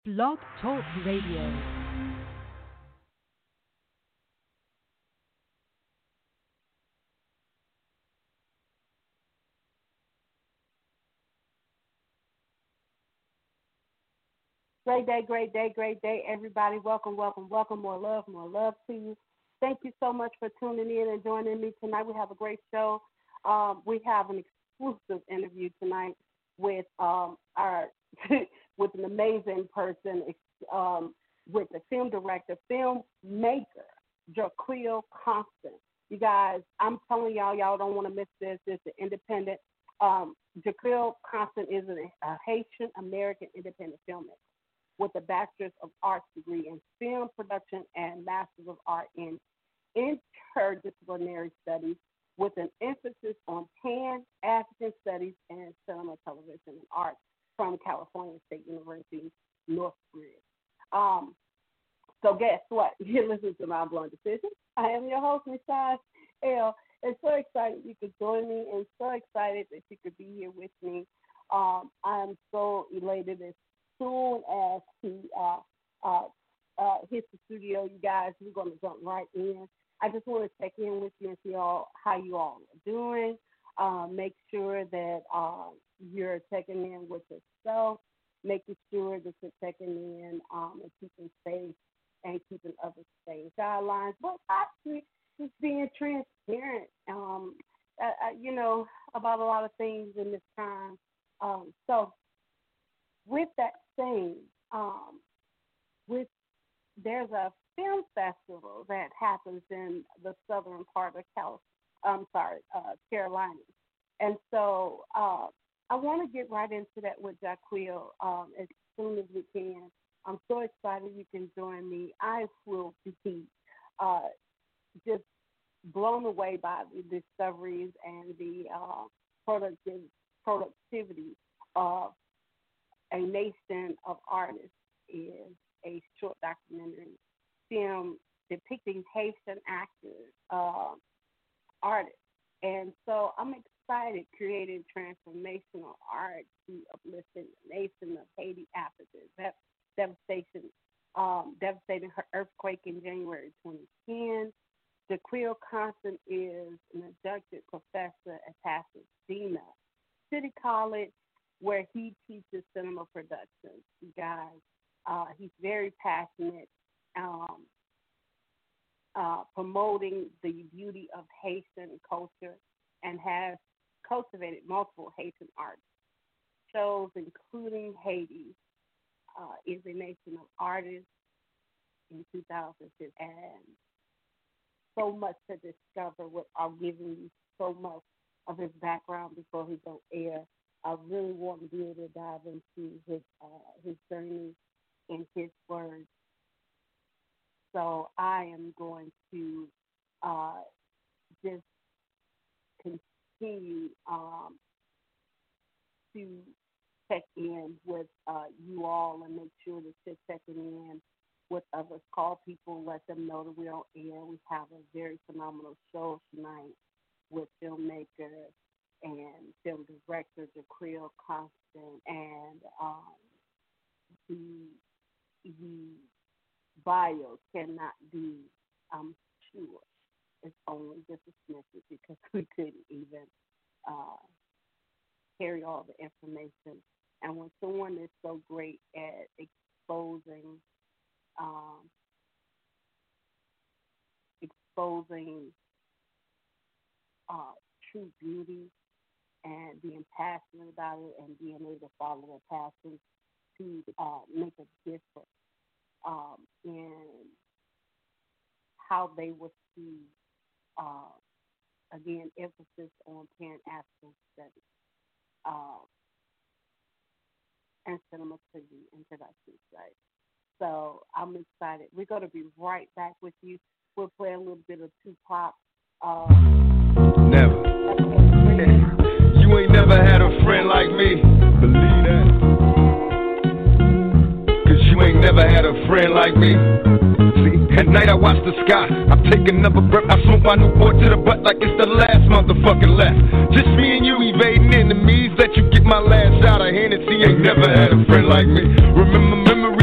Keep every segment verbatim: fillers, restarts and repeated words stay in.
Blog Talk Radio. Great day, great day, great day, everybody. Welcome, welcome, welcome. More love, more love to you. Thank you so much for tuning in and joining me tonight. We have a great show. Um, we have an exclusive interview tonight with um, our with an amazing person, um, with the film director, filmmaker, Jaquil Constant. You guys, I'm telling y'all, y'all don't want to miss this. It's an independent. Um, Jaquil Constant is a, a Haitian American independent filmmaker with a Bachelor's of Arts degree in film production and Master's of Art in interdisciplinary studies with an emphasis on Pan-African studies and cinema, television, and art from California State University, Northridge. Um, so guess what? You're listening to My Blunt Decision. I am your host, Michelle L. And so excited you could join me and so excited that you could be here with me. Um, I'm so elated as soon as he uh, uh, uh, hits the studio, you guys, we're going to jump right in. I just want to check in with you and see all, how you all are doing. Uh, make sure that uh, you're checking in with yourself, making sure that you're checking in um, and keeping safe and keeping others safe. Guidelines, but actually just being transparent, um, uh, uh, you know, about a lot of things in this time. Um, so with that saying, um, with there's a film festival that happens in the southern part of Cal, I'm sorry, uh, Carolina, and so uh, I want to get right into that with Jaquil um, as soon as we can. I'm so excited you can join me. I will be uh, just blown away by the discoveries and the uh, productive, productivity of A Nation of Artists is a short documentary film depicting Haitian actors, uh, artists. And so I'm excited, creating transformational art to uplift the nation of Haiti after the devastation, um, devastating earthquake in January twenty ten. Jaquil Constant is an adjunct professor at Pasadena City College, where he teaches cinema production. You guys, uh, he's very passionate, um, uh, promoting the beauty of Haitian culture and has cultivated multiple Haitian art shows, including Haiti uh, is a Nation of Artists in two thousand six, and so much to discover. What I'm giving you so much of his background before he goes air. I really want to be able to dive into his uh, his journey and his words. So I am going to uh, just continue um, to check in with uh, you all and make sure that you're checking in with others. Call people, let them know that we're on air. We have a very phenomenal show tonight with filmmakers and film director Jaquil Constant, and um, the the bio cannot be, I'm sure, it's only just a snippet because we couldn't even uh, carry all the information. And when someone is so great at exposing, um, exposing uh, true beauty, and being passionate about it and being able to follow their passion to uh, make a difference um, in how they will see, uh, again, emphasis on Pan-African studies uh, and cinematography and production, right? So I'm excited. We're going to be right back with you. We'll play a little bit of Tupac. Uh, Never. You ain't never had a friend like me. Believe that. Cause you ain't never had a friend like me. See, at night I watch the sky. I take another breath. I smoke my Newport to the butt like it's the last motherfucking left. Just me and you evading enemies. Let you get my last shot of Hennessy. Ain't never had a friend like me. Remember memories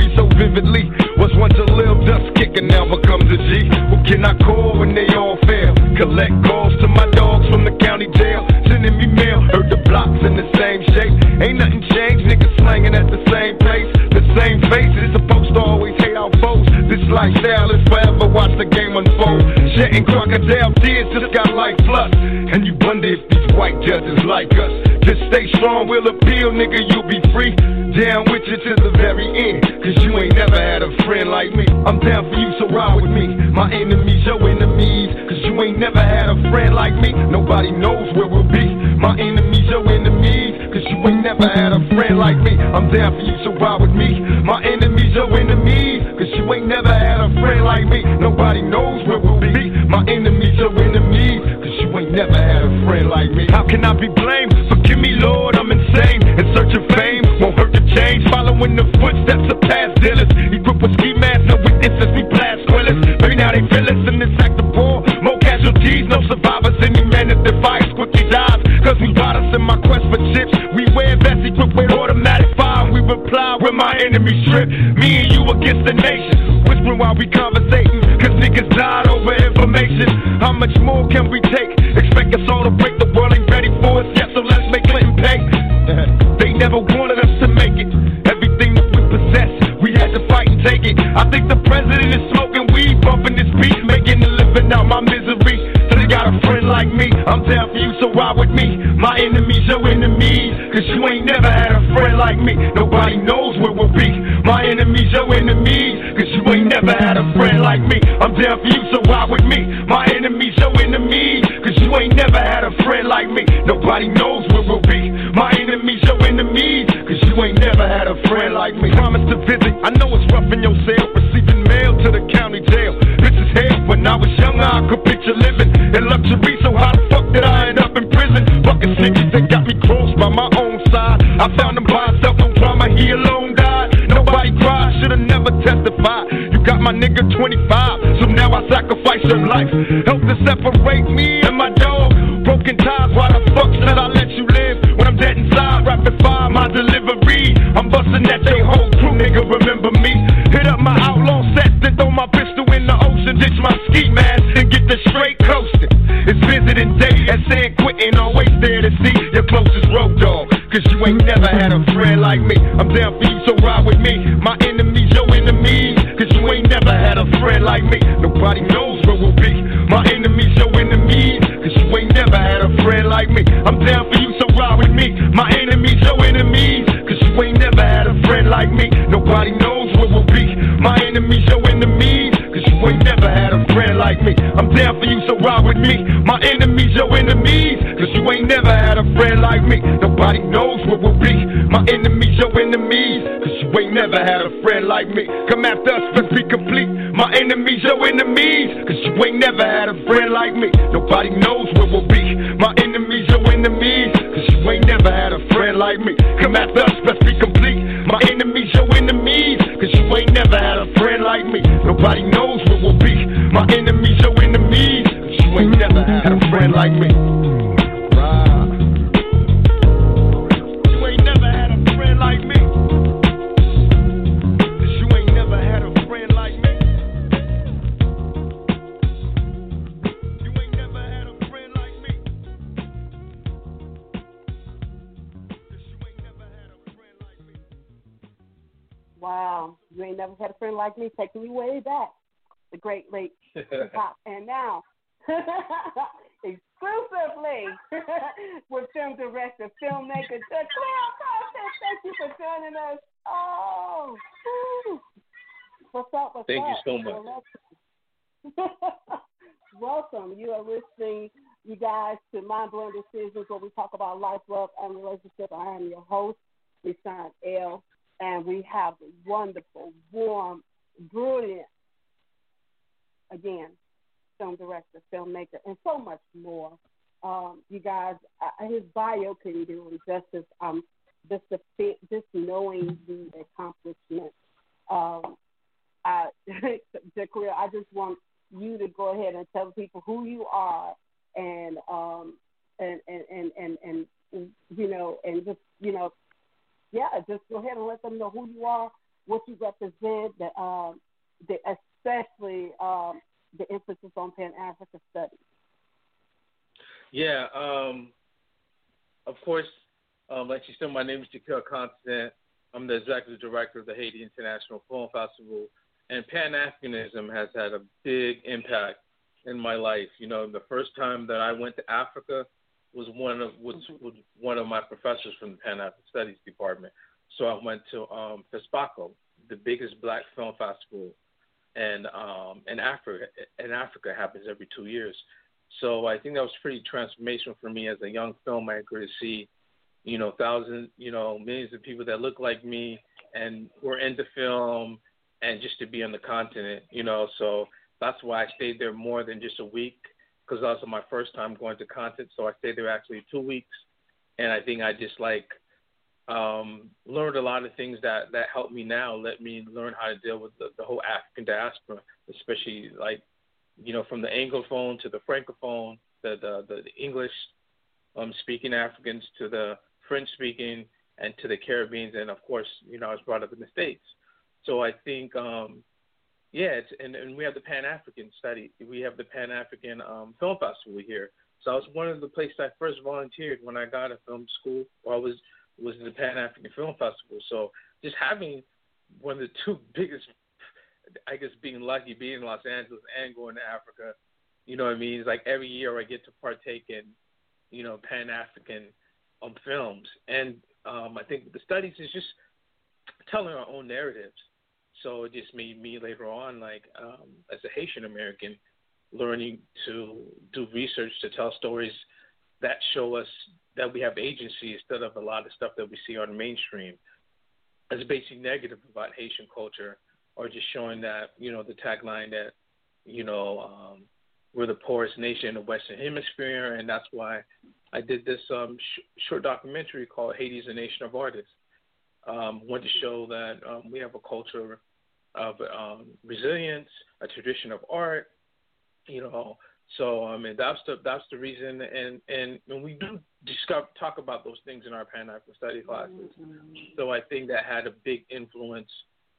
vividly. Was once a little dust kicker, now becomes a G. Who can I call when they all fail? Collect calls to my dogs from the county jail, sending me mail. Heard the blocks in the same shape. Ain't nothing changed, niggas slanging at the same pace. The same faces, supposed to always hate our foes. This lifestyle is forever, watch the game unfold. Shedding crocodile tears just got life plus. And you wonder if these white judges like us. Just stay strong, we'll appeal, nigga, you'll be free. Down with you to the very end, cause you ain't never had a friend like me. I'm down for you, so ride with me. My enemies, your enemies, cause you ain't never had a friend like me. Nobody knows where we'll be. My enemies, your enemies, cause you ain't never had a friend like me. I'm down for you, so ride with me. My enemies, your enemies, cause you ain't never had a friend like me. Nobody knows where we'll be. My enemies, your enemies, cause you ain't never had a friend like me. How can I be blamed? Forgive me, Lord, I'm insane. In search of fame, won't hurt to change. Following the footsteps of past dealers. Equipped with ski masks, no witnesses, we blast quillers. Maybe now they feel us in this act of war. More casualties, no survivors. Any man that defies quickly dies. Cause we got us in my quest for chips. We wear vests equipped with automatic fire. We reply when my enemies trip. Me and you against the nation. Whispering while we conversating. Cause niggas died over information. How much more can we take? Expect us all to break. The world ain't ready for us yet, so let's make Clinton pay. They never wanted us to make it. Everything that we possess, we had to fight and take it. I think the president is smoking weed, bumping this beat, making a living out my misery. So they got a friend like me. I'm down for you, so ride with me. My enemies, your enemies, cause you ain't never had a friend like me. Nobody knows where we'll be. My enemies, your enemies, cause you ain't never had a friend like me. I'm down for you, so ride with me. My enemies, your enemies, cause you ain't never had a friend like me. Nobody knows where we'll be. My enemies, your enemies, cause you ain't never had a friend like me. Promise to visit, I know it's rough in your cell. Receiving mail to the county jail. This is hell, when I was younger I could picture living in luxury. So how the fuck did I end up in prison? Fucking snitches that got me crossed by my own side. I found him by himself, no drama, he alone died. Nobody cried, should've never testified. You got my nigga twenty-five, so now I sacrifice your life. Help to separate me and my dog. Broken ties, why the fuck should I let you live? When I'm dead inside, rapid fire my delivery. I'm busting at your whole crew, nigga, remember me. Hit up my outlaw set, then throw my pistol in the ocean. Ditch my ski mask and get the straight coasting. It's visiting day at San Quentin, always there to see your closest road dog. Cause you ain't never had a friend like me. I'm down for you, so ride with me. My enemies, your enemies, cause you ain't never had a friend like me. Nobody knows where we'll be. My enemies, your enemies, cause you ain't never had a friend like me. I'm down for you, so ride with me. My enemies, your enemies, cause you ain't never had a friend like me. Nobody knows where we'll be. My enemies, your enemies, cause you ain't never had a friend like me. I'm down for you, so ride with me. My enemies, your enemies, cause you ain't never had a friend like me. Nobody knows where we'll be. My enemies, your enemies, cause you ain't never had a friend like me. Come after us, let's be complete. My enemies, your enemies, cause you ain't never had a friend like me. Nobody knows where we'll be. My enemies, your enemies, cause you ain't never had a friend like me. Come after us, let's be complete. My enemies, your enemies, cause you ain't never had a friend like me. Nobody knows where we'll be. My enemies, your enemies, cause you ain't never had a friend like me. You ain't never had a friend like me. Cause you ain't never had a friend like me. You ain't never had a friend like me. Cause you ain't never had a friend like me. Wow, you ain't never had a friend like me, taking me way back. The great late hop. And now, exclusively with film director, filmmaker, Jaquil Carson. Thank you for joining us. Oh, woo. What's up? What's Thank up? you so much. Welcome. You are listening, you guys, to Mind Blowing Decisions, where we talk about life, love, and relationship. I am your host, Nissan L, and we have a wonderful, warm, brilliant, again, film director, filmmaker, and so much more. Um, you guys, uh, his bio couldn't do him justice. Um, just the fit, just knowing the accomplishments. Um, I, Jaquil, I just want you to go ahead and tell people who you are, and um, and, and, and, and, and you know, and just you know, yeah, just go ahead and let them know who you are, what you represent, the, um, the especially um, the emphasis on Pan-African studies. Yeah, um, of course, um, like you said, my name is Jaquil Constant. I'm the executive director of the Haiti International Film Festival, and Pan-Africanism has had a big impact in my life. You know, the first time that I went to Africa was one of was, was one of my professors from the Pan-African Studies department. So I went to um, FESPACO, the biggest black film festival, and um, in Africa. In Africa, happens every two years. So I think that was pretty transformational for me as a young filmmaker to see, you know, thousands, you know, millions of people that look like me and were into film, and just to be on the continent, you know. So that's why I stayed there more than just a week, because that was my first time going to continent. So I stayed there actually two weeks, and I think I just like um, learned a lot of things that, that helped me now, let me learn how to deal with the, the whole African diaspora, especially like, you know, from the Anglophone to the Francophone, the the, the, the English um, speaking Africans to the French speaking, and to the Caribbeans, and of course, you know, I was brought up in the States. So I think, um, yeah, it's, and, and we have the Pan-African study. We have the Pan-African um, Film Festival here. So I was one of the places I first volunteered when I got a film school, or I was was the Pan-African Film Festival. So just having one of the two biggest, I guess being lucky, being in Los Angeles and going to Africa, you know what I mean? It's like every year I get to partake in, you know, Pan-African um, films. And um, I think the studies is just telling our own narratives. So it just made me later on, like um, as a Haitian American, learning to do research to tell stories that show us that we have agency instead of a lot of stuff that we see on the mainstream as basically negative about Haitian culture, or just showing that, you know, the tagline that, you know, um, we're the poorest nation in the Western Hemisphere, and that's why I did this um, sh- short documentary called Haiti's a Nation of Artists. Um, want to show that um, we have a culture of um, resilience, a tradition of art, you know. So I mean that's the that's the reason, and and when we do discover talk about those things in our Pan-African study classes, mm-hmm. So I think that had a big influence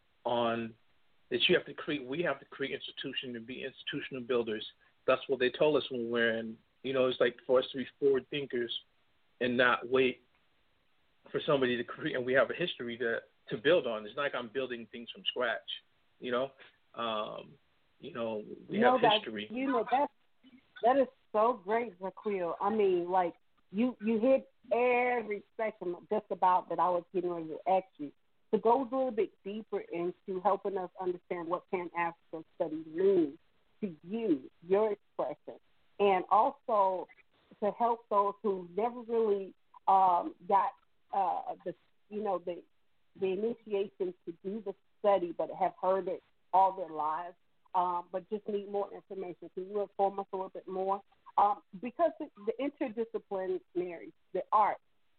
on that. You have to create, we have to create institutions and be institutional builders. That's what they told us when we're in. You know, it's like for us to be forward thinkers and not wait for somebody to create, and we have a history to, to build on. It's not like I'm building things from scratch, you know. Um, you know, we you know have that, history. You know, that, that is so great, Jaquil. I mean, like, you, you hit every spectrum just about that I was getting ready to ask you. To go a little bit deeper into helping us understand what Pan-African studies means to you, your expression, and also to help those who never really um, got uh, the, you know, the the initiation to do the study, but have heard it all their lives, um, but just need more information. Can you inform us a little bit more? Um, because the, the interdisciplinary, the art,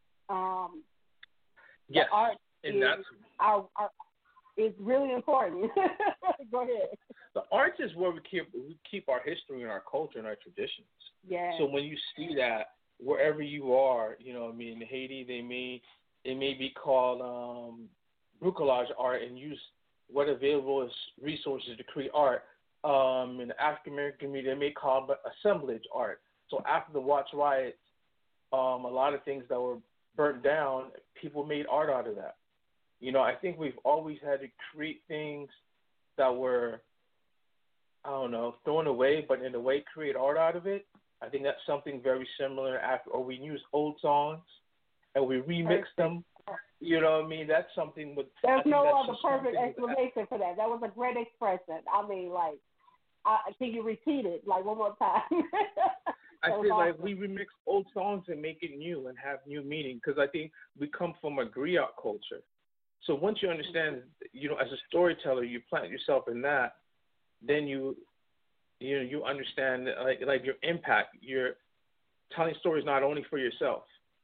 um, yes, the art and is, that's our, our, is really important. Go ahead. The arts is where we keep we keep our history and our culture and our traditions. Yeah. So when you see that wherever you are, you know, I mean, in Haiti, they may it may be called um, bricolage art, and use what available as resources to create art. Um, in the African American community, they may call it assemblage art. So after the Watts riots, um, a lot of things that were burnt down, people made art out of that. You know, I think we've always had to create things that were, I don't know, thrown away, but in a way create art out of it. I think that's something very similar. After, or we use old songs and we remix them. You know what I mean? That's something with. There's no other perfect explanation for that. That was a great expression. I mean, like, I, can you repeat it like one more time? I feel awesome. like we remix old songs and make it new and have new meaning, because I think we come from a griot culture. So once you understand, you know, as a storyteller, you plant yourself in that, then you, you know, you understand like like your impact. You're telling stories not only for yourself.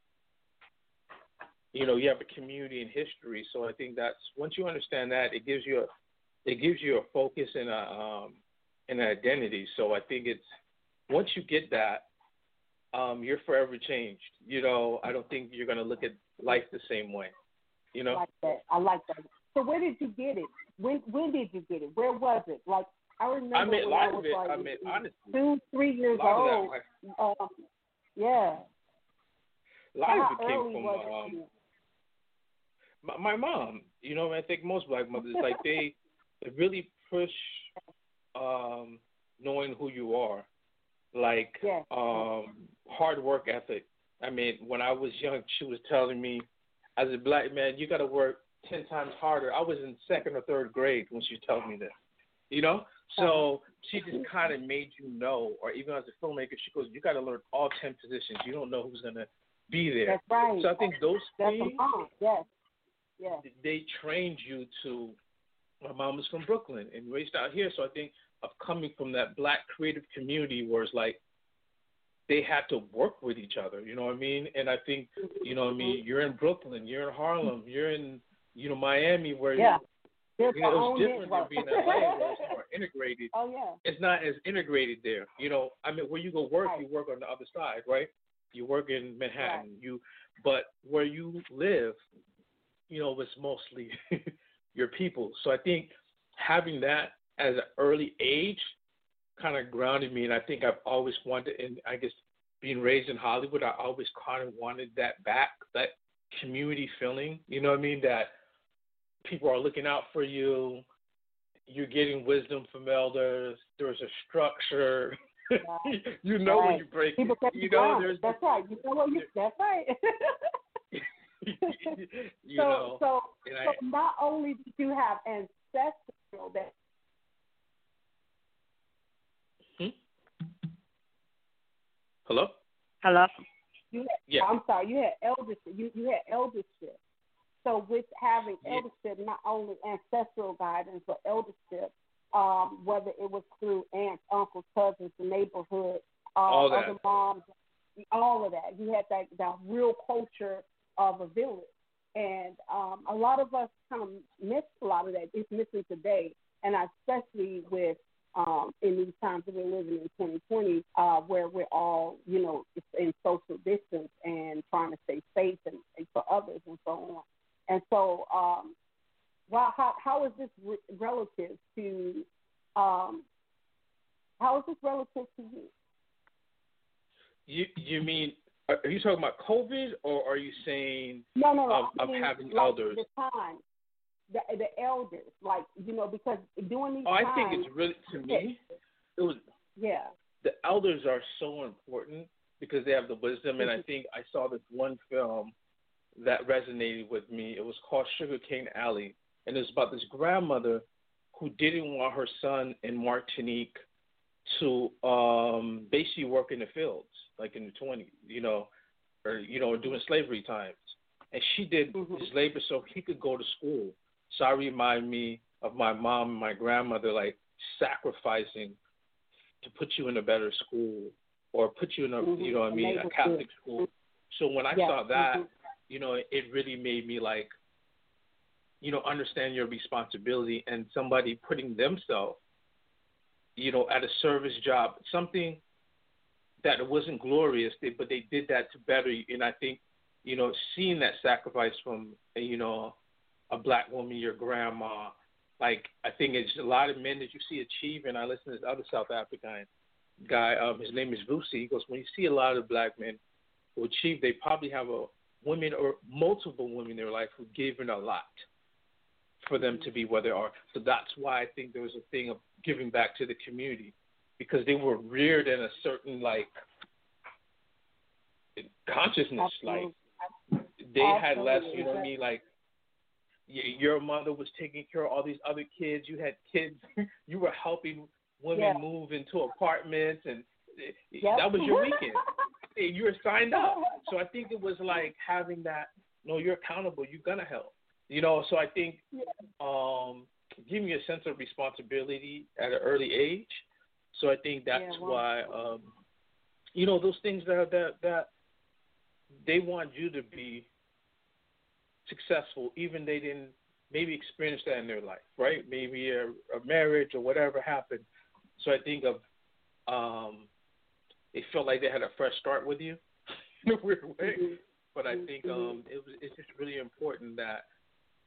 You know, you have a community and history. So I think that's, once you understand that, it gives you a, it gives you a focus and a um, an identity. So I think it's, once you get that, um, you're forever changed. You know, I don't think you're going to look at life the same way. You know? I like that. I like that. so where did you get it? When when did you get it? Where was it? Like I remember I mean, when a lot I of was it. like I mean, honestly, two, three years a lot old. of that, Um, yeah. a lot How of it came early from was it? um, my, my mom. You know, I think most black mothers like they, they really push um, knowing who you are, like Yes. um, hard work ethic. I mean, when I was young, she was telling me, as a black man, you got to work ten times harder. I was in second or third grade when she told me this. You know, so she just kind of made you know, or even as a filmmaker, she goes, you got to learn all ten positions. You don't know who's gonna be there. That's right. So I think those That's things, a mom. Yes. Yes. they trained you to. My mom was from Brooklyn and raised out here, so I think of coming from that black creative community where it's like they had to work with each other. You know what I mean? And I think, you know what I mean. You're in Brooklyn, you're in Harlem, you're in, you know, Miami, where Yeah. you, you know, it's There's different our than own being in L A, where it's more integrated. Oh yeah. It's not as integrated there. You know, I mean, where you go work, Right. you work on the other side, right? You work in Manhattan. Right. You, but where you live, you know, it's mostly your people. So I think having that as an early age kind of grounded me, and I think I've always wanted, and I guess being raised in Hollywood, I always kind of wanted that back, that community feeling. You know what I mean? That people are looking out for you. You're getting wisdom from elders. There's a structure. Right. you know Right. when you break People it. You know, there's that's right. You know what you that's right. you so know. so, and so I, not only did you have ancestral that hmm? Hello? Hello? you had, Yeah. I'm sorry, you had eldership. You you had eldership. So with having Yeah. eldership, not only ancestral guidance, but eldership, um, whether it was through aunts, uncles, cousins, the neighborhood, uh, All that. other moms, all of that. You had that, that real culture of a village. And um, a lot of us kind of miss a lot of that. It's missing today. And especially with um, in these times that we're living in twenty twenty, uh, where we're all, you know, in social distance and trying to stay safe and, and for others and so on. And so, um, well, how how is this re- relative to um, how is this relative to you? You you mean are you talking about COVID, or are you saying No, no, no. of, I of mean, having like elders? The time, the the elders, like you know, because during these Oh, I times, think it's really, to me, it was yeah, the elders are so important because they have the wisdom. And I think I saw this one film that resonated with me. It was called Sugarcane Alley, and it was about this grandmother who didn't want her son in Martinique to um, basically work in the fields, like in the twenties, you know, or, you know, doing slavery times. And she did Mhm. his labor so he could go to school. So I remind me of my mom and my grandmother, like, sacrificing to put you in a better school or put you in a, Mhm. you know what I mean, a Catholic school. So when I Yeah. saw that, Mhm. you know, it really made me, like, you know, understand your responsibility and somebody putting themselves, you know, at a service job, something that wasn't glorious, they, but they did that to better you. And I think, you know, seeing that sacrifice from, you know, a black woman, your grandma, like, I think it's a lot of men that you see achieve, and I listen to this other South African guy, um, his name is Vusi. He goes, when you see a lot of black men who achieve, they probably have a women or multiple women in their life who given a lot for them to be where they are. So that's why I think there was a thing of giving back to the community, because they were reared in a certain, like, consciousness. Absolutely. Like, they had less, Absolutely. you know what I mean? Like, y- your mother was taking care of all these other kids. You had kids. You were helping women Yeah. move into apartments, and Yep. that was your weekend. You were signed up. So I think it was like having that, no, you're accountable. You're going to help. You know, so I think um, giving you a sense of responsibility at an early age. So I think that's Yeah, well, why, um, you know, those things that, that that they want you to be successful, even they didn't maybe experience that in their life, right? Maybe a, a marriage or whatever happened. So I think of um, it felt like they had a fresh start with you in a weird way. Mhm. But I think Mhm. um, it was it's just really important that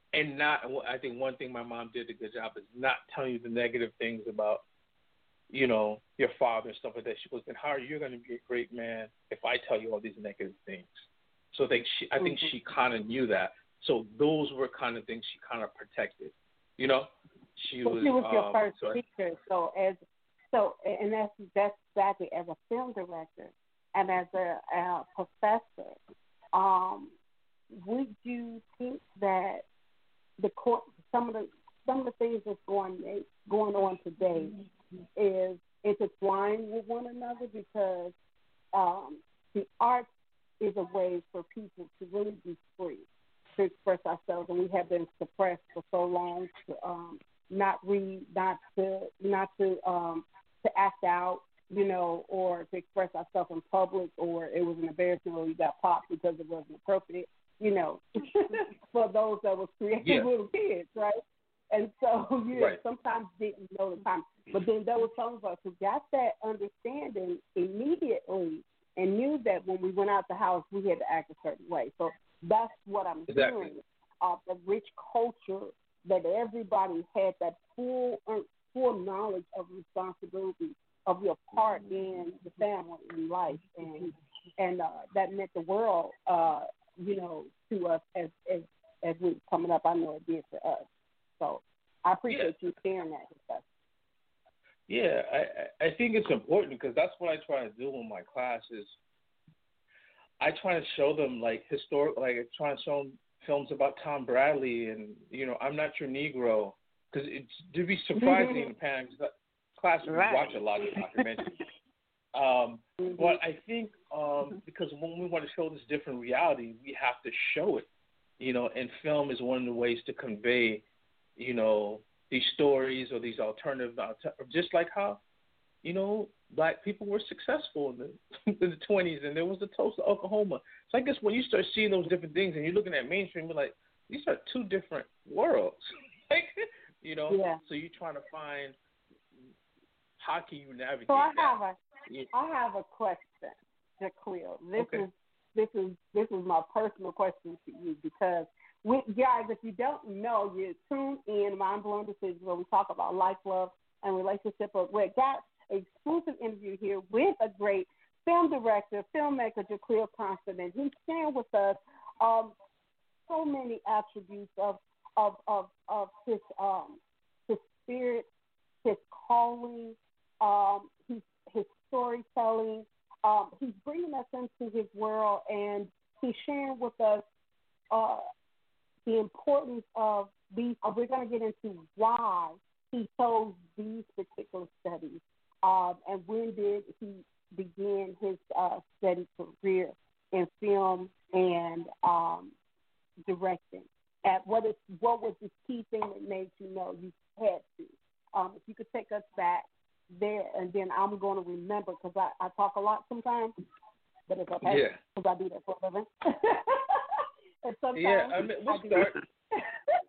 and not. I think one thing my mom did a good job is not telling you the negative things about, you know, your father and stuff like that. She goes, then how are you going to be a great man if I tell you all these negative things? So I think she, I think she kind of knew that. So those were kind of things she kind of protected. You know, she well, was. She was your um, first so teacher, so as so, and that's that's exactly as a film director and as a, a professor. Um, would you think that the court, some of the some of the things that's going going on today is intertwined with one another, because um, the arts is a way for people to really be free, to express ourselves, and we have been suppressed for so long to um, not read, not to not to um, to act out, you know, or to express ourselves in public, or it was an embarrassment or we got popped because it wasn't appropriate, you know, for those that was creating Yeah. little kids, right? And so you Right. sometimes didn't know the time. But then there were some of us who got that understanding immediately and knew that when we went out the house, we had to act a certain way. So that's what I'm Exactly. hearing, of the rich culture, that everybody had that full uh, full knowledge of responsibility of your part in the family and life, and and uh, that meant the world, uh, you know, to us as as as we were coming up. I know it did for us. So I appreciate Yeah. you sharing that with us. Yeah, I, I think it's important because that's what I try to do in my classes. I try to show them like historic, like I try to show them films about Tom Bradley and, you know, I'm Not Your Negro, because it's to be surprising in the panic class we Right. watch a lot of documentaries. um, Mm-hmm. but I think um, because when we want to show this different reality, we have to show it, you know, and film is one of the ways to convey, you know, these stories or these alternative, just like how, you know, black people were successful in the, in the twenties, and there was the Tulsa, Oklahoma. So I guess when you start seeing those different things and you're looking at mainstream, you're like, these are two different worlds. Like, you know, Yeah. so you're trying to find how can you navigate So I that? have a Yeah. I have a question, Jaquil. This Okay. is this is this is my personal question to you, because we guys, if you don't know, you tune in Mind Blowing Decisions, where we talk about life, love, and relationship. But we got an exclusive interview here with a great film director, filmmaker, Jaquil Constant, and he's sharing with us um, so many attributes of of of, of his um his spirit, his calling, um, his his storytelling. Um, he's bringing us into his world, and he's sharing with us uh, the importance of these. Uh, we're going to get into why he chose these particular studies, um, and when did he begin his uh, study career in film and um, directing. At what is what was the key thing that made you know you had to? Um, if you could take us back there, and then I'm going to remember, because I, I talk a lot sometimes, but it's okay Yeah. because I do that for a living. And sometimes Yeah, I mean, we'll I do start. that.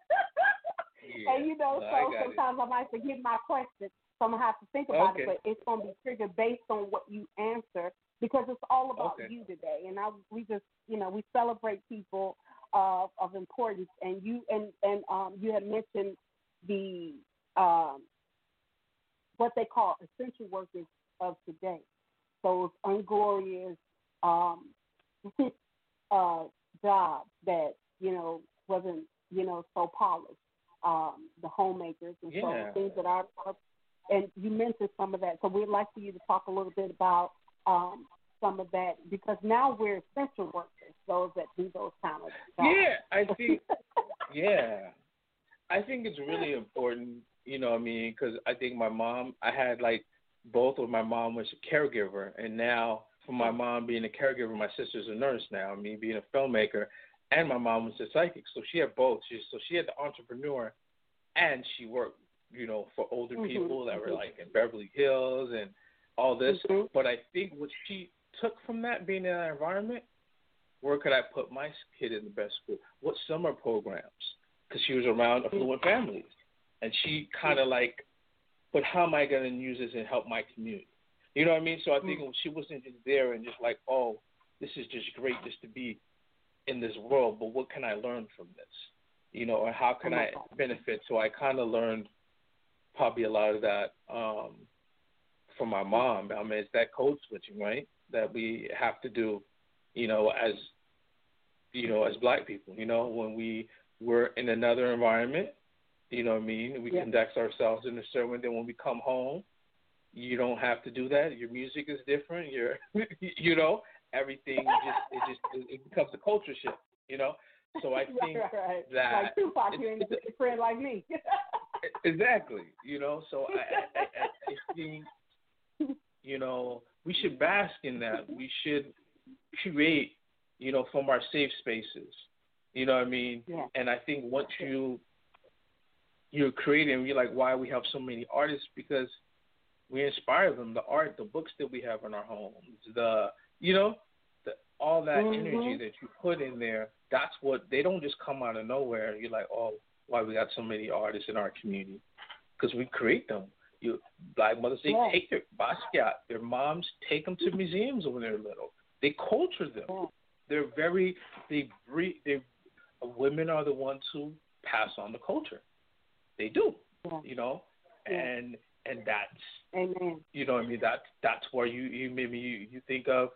Yeah. And you know, No, I so got it. sometimes I might forget my question, so I'm gonna have to think about Okay. it. But it's gonna be triggered based on what you answer, because it's all about Okay. you today. And I, we just, you know, we celebrate people uh, of importance. And you, and and um, you had mentioned the um, what they call essential workers of today. Those unglorious um, uh, jobs that, you know, wasn't, you know, so polished. Um, the homemakers and Yeah. so things that are, and you mentioned some of that. So we'd like for you to talk a little bit about um, some of that, because now we're essential workers, those that do those kind of jobs. Yeah, I think, yeah. I think it's really important, you know what I mean, because I think my mom, I had like both of my mom was a caregiver, and now for my mom being a caregiver, my sister's a nurse now, me being a filmmaker, and my mom was a psychic, so she had both. She, so she had the entrepreneur, and she worked, you know, for older Mm-hmm. people that were like in Beverly Hills and all this. Mm-hmm. But I think what she took from that, being in that environment, where could I put my kid in the best school? What summer programs? Because she was around affluent families. And she kind of like, but how am I going to use this and help my community? You know what I mean? So I think she wasn't just there and just like, oh, this is just great just to be in this world, but what can I learn from this? you know, or how can oh I God. benefit? So I kind of learned probably a lot of that um, from my mom. I mean, it's that code switching, right, that we have to do, you know, as you know, as Black people. You know, when we were in another environment, you know what I mean, we yeah. conduct ourselves in a certain way. Then when we come home, you don't have to do that. Your music is different. Your, you know, everything just it just it becomes a culture shift. You know, so I think right, right, right. that like Tupac, you ain't a friend like me. exactly. You know, so I, I, I, I think you know we should bask in that. We should create, you know, from our safe spaces. You know what I mean? Yeah. And I think once you you're creating, you're like, why we have so many artists? Because we inspire them. The art, the books that we have in our homes, the you know, the, all that mm-hmm. energy that you put in there. That's what they don't just come out of nowhere. You're like, oh, why we got so many artists in our community? Because we create them. You Black mothers, they yeah. take their Basquiat, their moms take them to museums when they're little. They culture them. Yeah. They're very they breed. They women are the ones who pass on the culture. They do, yeah. you know, yeah. and and that's Amen. you know what I mean. That's that's where you you maybe you, you think of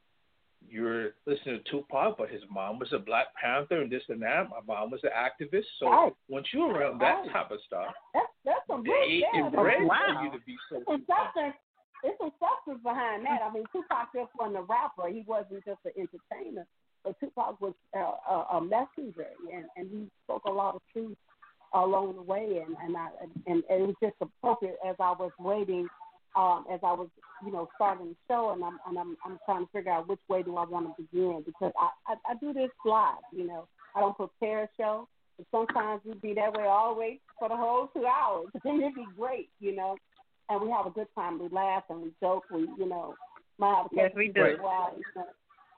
you're listening to Tupac, but his mom was a Black Panther and this and that. My mom was an activist. So right. once you're around that right. type of stuff, that's that's some good they yeah, embrace wow. for you to be so. There's some substance. There's some substance behind that. I mean, Tupac just wasn't a rapper. He wasn't just an entertainer. But Tupac was uh, a, a messenger, and, and he spoke a lot of truth along the way. And and, I, and and it was just appropriate as I was waiting, um, as I was you know starting the show, and I'm and I'm I'm trying to figure out which way do I want to begin, because I, I I do this live. You know, I don't prepare a show. But sometimes we be that way all the way for the whole two hours, and it'd be great, you know. And we have a good time. We laugh and we joke. We, you know, might have a yes, we do. While, you know.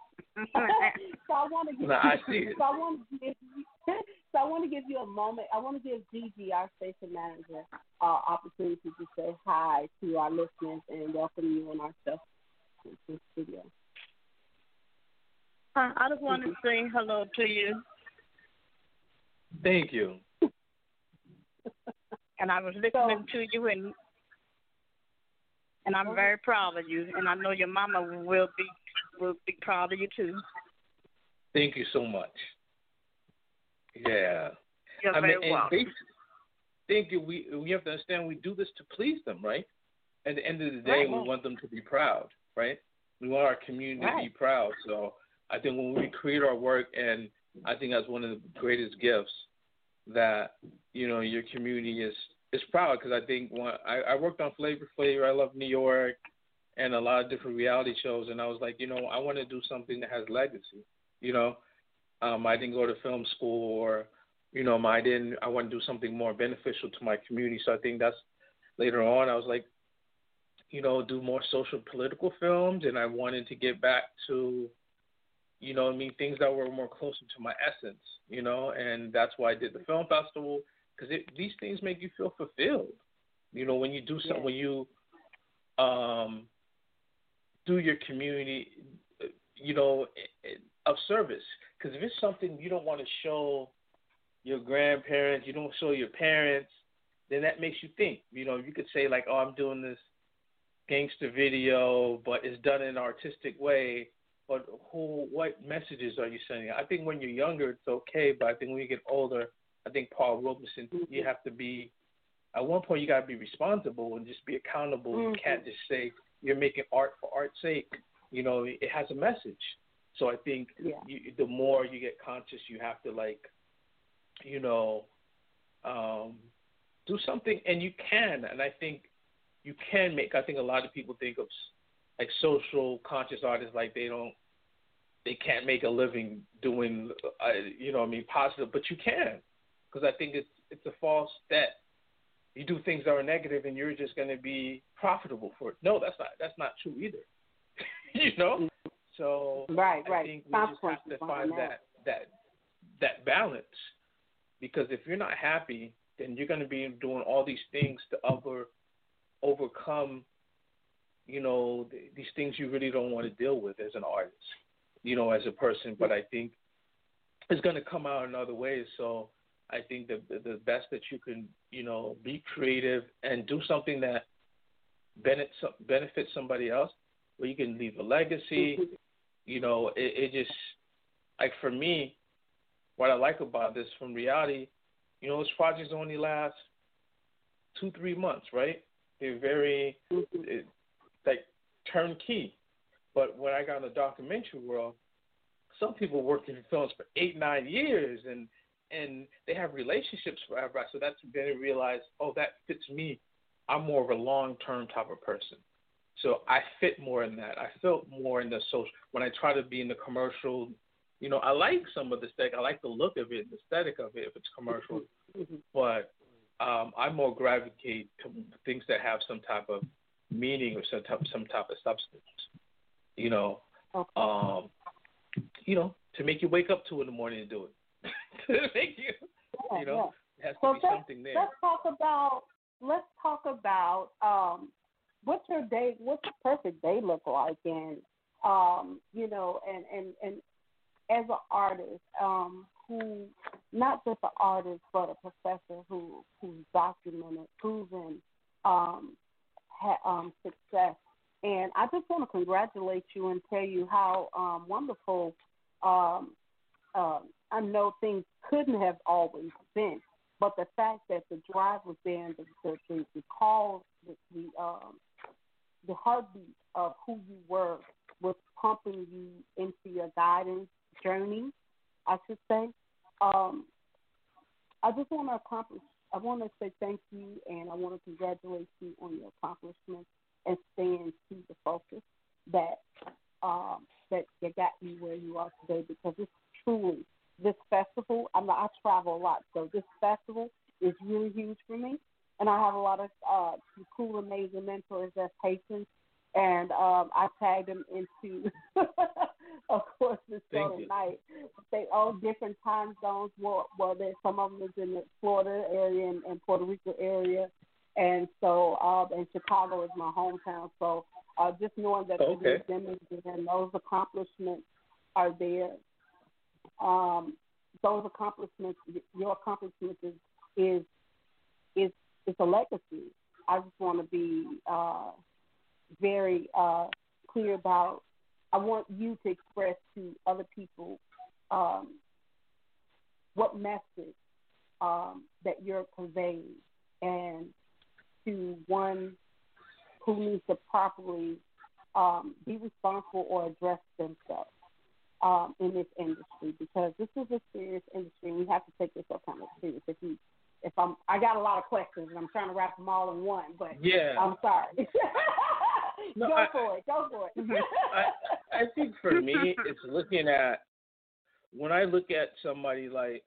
so I want to give. No, I see it. So I want to give. You, so I want to give you a moment. I want to give Gigi, our station manager, uh, opportunity to say hi to our listeners and welcome you on our show in the studio. Uh, I just want to say hello to you. Thank you. And I was listening so, to you, and and I'm very proud of you. And I know your mama will be will be proud of you too. Thank you so much. Yeah. You're I very mean, welcome. Thank you. We we have to understand we do this to please them, right? At the end of the day, right. we want them to be proud, right? We want our community right. to be proud. So I think when we create our work, and I think that's one of the greatest gifts, that you know your community is is proud. Because I think when I, I worked on Flavor Flavor, I love New York, and a lot of different reality shows, and I was like, you know, I want to do something that has legacy. You know, um, I didn't go to film school, or you know, I didn't. I want to do something more beneficial to my community. So I think that's later on. I was like, you know, do more social political films, and I wanted to get back to, you know, I mean, things that were more closer to my essence, you know, and that's why I did the film festival, because these things make you feel fulfilled, you know, when you do something, yeah. when you um, do your community, you know, of service, because if it's something you don't want to show your grandparents, you don't show your parents, then that makes you think, you know, you could say like, oh, I'm doing this gangster video, but it's done in an artistic way. But who? What messages are you sending? I think when you're younger, it's okay. But I think when you get older, I think Paul Robeson, mm-hmm. you have to be. At one point, you got to be responsible and just be accountable. Mm-hmm. You can't just say you're making art for art's sake. You know, it has a message. So I think yeah. you, the more you get conscious, you have to like, you know, um, do something, and you can. And I think you can make. I think a lot of people think of like social conscious artists, like they don't, they can't make a living doing, uh, you know, I mean, positive, but you can, because I think it's it's a false that you do things that are negative and you're just going to be profitable for it. No, that's not that's not true either. You know, so right, I right. think we just have to find that that that balance, because if you're not happy, then you're going to be doing all these things to over overcome. You know, th- these things you really don't want to deal with as an artist, you know, as a person. But I think it's going to come out in other ways. So I think the, the the best that you can, you know, be creative and do something that benefits benefits somebody else, where you can leave a legacy. Mm-hmm. You know, it, it just, like for me, what I like about this from reality, you know, those projects only last two, three months, right? They're very, mm-hmm. it, like, turnkey. But when I got in the documentary world, some people work in films for eight, nine years, and and they have relationships forever. So that's when I realized, oh, that fits me. I'm more of a long-term type of person. So I fit more in that. I felt more in the social. When I try to be in the commercial, you know, I like some of the aesthetic. I like the look of it, the aesthetic of it if it's commercial. Mm-hmm. But um, I more gravitate to things that have some type of meaning or some type, some type of substance. You know, okay. um, you know, to make you wake up to in the morning and do it. to make you, yeah, you know, yeah. it has so to be something there. Let's talk about. Let's talk about um, what's your day. What's your perfect day look like, and um, you know, and and and as an artist, um, who not just an artist but a professor who who's documented, proven um, ha, um, success. And I just want to congratulate you and tell you how um, wonderful. Um, uh, I know things couldn't have always been, but the fact that the drive was there and the the, the, the call, the the, um, the heartbeat of who you were was pumping you into your guidance journey, I should say. Um, I just want to accomplish. I want to say thank you, and I want to congratulate you on your accomplishments and staying to the focus that um, that that got you where you are today. Because it's truly this festival. I'm not, I travel a lot, so this festival is really huge for me. And I have a lot of uh, cool, amazing mentors as patients, and um, I tagged them into, of course, this show tonight. They all different time zones. Well, well, there's some of them is in the Florida area and, and Puerto Rico area, and so uh, and Chicago is my hometown. So uh, just knowing that okay. them and those accomplishments are there. Um, those accomplishments, your accomplishments is is is, is a legacy. I just want to be uh, very uh, clear about. I want you to express to other people um, what message um, that you're conveying, and to one who needs to properly um, be responsible or address themselves. Um, in this industry, because this is a serious industry, and we have to take this up kind of serious. If you, if I'm, I got a lot of questions, and I'm trying to wrap them all in one, but yeah, I'm sorry. no, go I, for it. Go for it. I, I think for me, it's looking at when I look at somebody like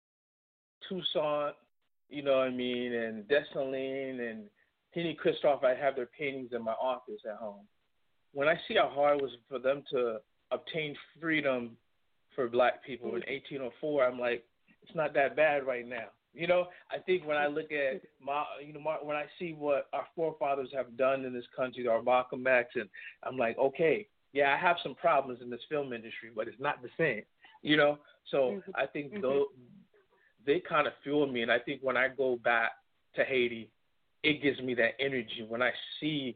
Toussaint, you know what I mean, and Dessalines and Henny Christophe. I have their paintings in my office at home. When I see how hard it was for them to obtain freedom for black people in eighteen oh four, I'm like, it's not that bad right now. You know, I think when I look at my, you know, my, when I see what our forefathers have done in this country, our Malcolm X, and I'm like, okay, yeah, I have some problems in this film industry, but it's not the same. You know, so Mm-hmm. I think Mm-hmm. those, they kind of fuel me, and I think when I go back to Haiti, it gives me that energy when I see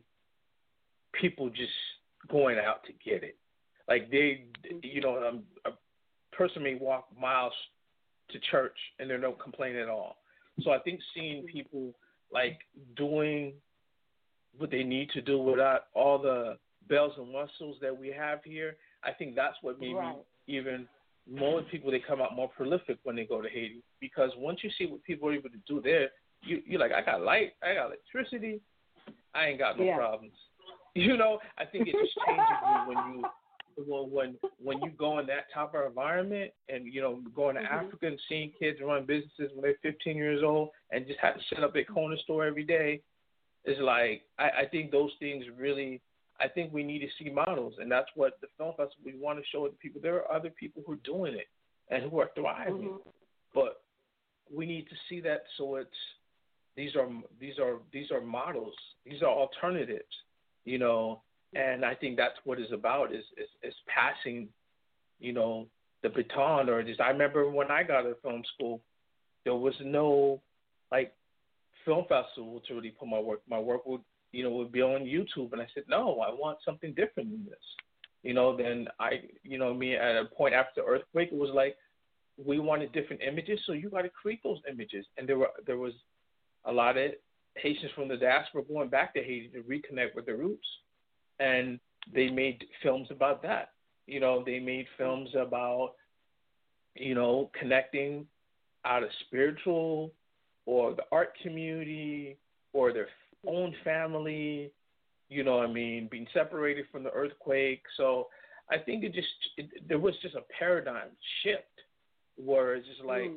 people just going out to get it. Like they, you know, um, a person may walk miles to church and they don't complain at all. So I think seeing people like doing what they need to do without all the bells and whistles that we have here, I think that's what made right. me even more people, they come out more prolific when they go to Haiti. Because once you see what people are able to do there, you, you're like, I got light, I got electricity, I ain't got no yeah. problems. You know, I think it just changes you when you Well, when when you go in that type of environment, and you know, going to mm-hmm. Africa and seeing kids run businesses when they're fifteen years old and just have to set up a corner store every day, is like I, I think those things really. I think we need to see models, and that's what the film festival we want to show the people. There are other people who are doing it and who are thriving, mm-hmm. but we need to see that. So it's these are these are these are models. These are alternatives, you know. And I think that's what it's about is, is is passing, you know, the baton. Or just I remember when I got to film school, there was no like film festival to really put my work. My work would, you know, would be on YouTube, and I said, no, I want something different than this. You know, then I, you know, me at a point after the earthquake, it was like we wanted different images, so you got to create those images, and there were there was a lot of Haitians from the diaspora going back to Haiti to reconnect with their roots, and they made films about that. You know, they made films about, you know, connecting out of spiritual or the art community or their own family, you know what I mean, being separated from the earthquake. So I think it just, it, there was just a paradigm shift where it's just like, mm.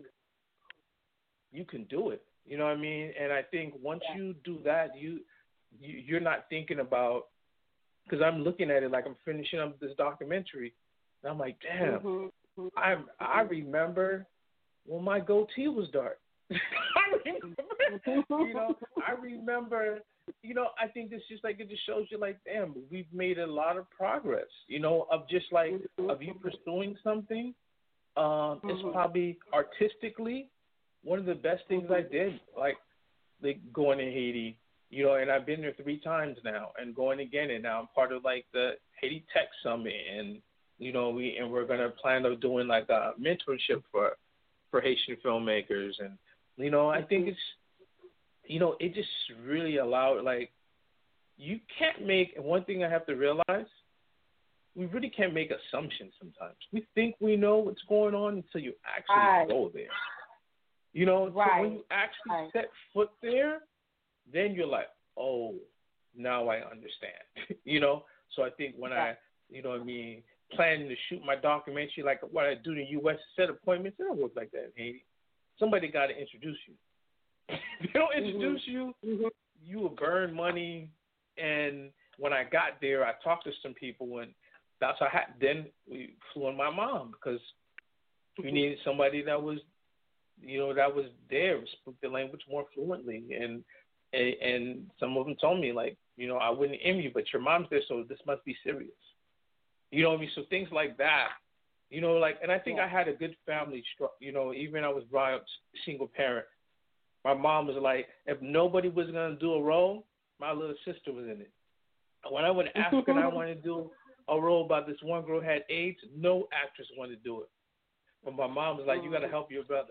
you can do it. You know what I mean? And I think once yeah. you do that, you, you you're not thinking about, because I'm looking at it like I'm finishing up this documentary, and I'm like, damn, mm-hmm. I I remember when my goatee was dark. I remember, you know, I remember, you know, I think it's just like, it just shows you like, damn, we've made a lot of progress, you know, of just like, mm-hmm. of you pursuing something. Um, mm-hmm. It's probably artistically one of the best things I did, like, like going to Haiti, you know, and I've been there three times now and going again, and now I'm part of like the Haiti Tech Summit, and, you know, we, and we're going to plan on doing like a mentorship for, for Haitian filmmakers. And, you know, I think it's, you know, it just really allowed, like, you can't make, and one thing I have to realize, we really can't make assumptions sometimes. We think we know what's going on until you actually right. go there. You know, right. so when you actually right. set foot there, then you're like, oh, now I understand. You know, so I think when yeah. I, you know what I mean, planning to shoot my documentary, like what I do in the U S, set appointments, it don't work like that in Haiti. Somebody got to introduce you. If they don't introduce mm-hmm. you, mm-hmm. you will burn money. And when I got there, I talked to some people, and that's how I had, then we flew in my mom, because we needed somebody that was, you know, that was there, spoke the language more fluently. And, and and some of them told me, like, you know, I wouldn't envy you, but your mom's there, so this must be serious. You know what I mean? So things like that, you know, like, and I think yeah. I had a good family, you know, even I was brought up single parent. My mom was like, if nobody was going to do a role, my little sister was in it. When I went to Africa and I wanted to do a role about this one girl who had AIDS, no actress wanted to do it. But my mom was like, you got to help your brother.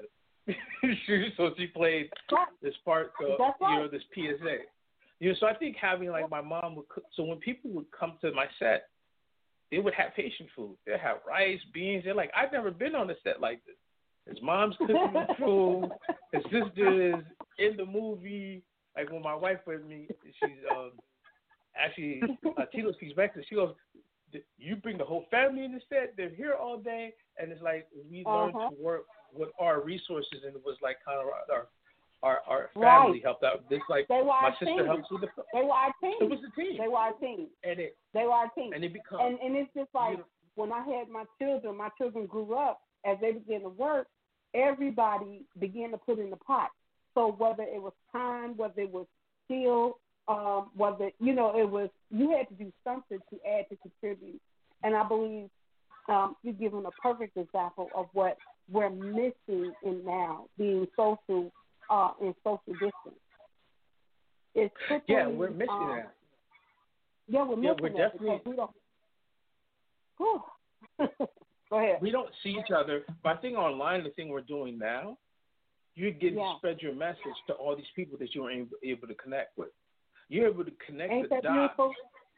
So she played this part, so, you know, this P S A. You know, so I think having, like, my mom would cook. So when people would come to my set, they would have Haitian food. They'd have rice, beans. They're like, I've never been on a set like this. His mom's cooking the food. His sister is in the movie. Like, when my wife with me, she's um, actually, uh, Tito speaks Mexican. She goes, you bring the whole family in the set. They're here all day. And it's like, we learned uh-huh. to work with our resources, and it was like kind of our our, our family right. helped out. This like my sister team. helps with the. They were our team. It was a team. They were our team. And it. They were our team. And it becomes. And and it's just like, you know, when I had my children. My children grew up, as they began to work. Everybody began to put in the pot. So whether it was time, whether it was skill, um, whether you know it was, you had to do something to add to contribute. And I believe um, you're giving a perfect example of what we're missing in now, being social uh, and social distance. It's yeah, we're missing um, that. Yeah, we're yeah, missing we're that definitely. because we don't. Whew. Go ahead. We don't see each other, but I think online, the thing we're doing now, you're getting yeah. to spread your message to all these people that you were able, able to connect with. You're able to connect Ain't the that dots. Beautiful?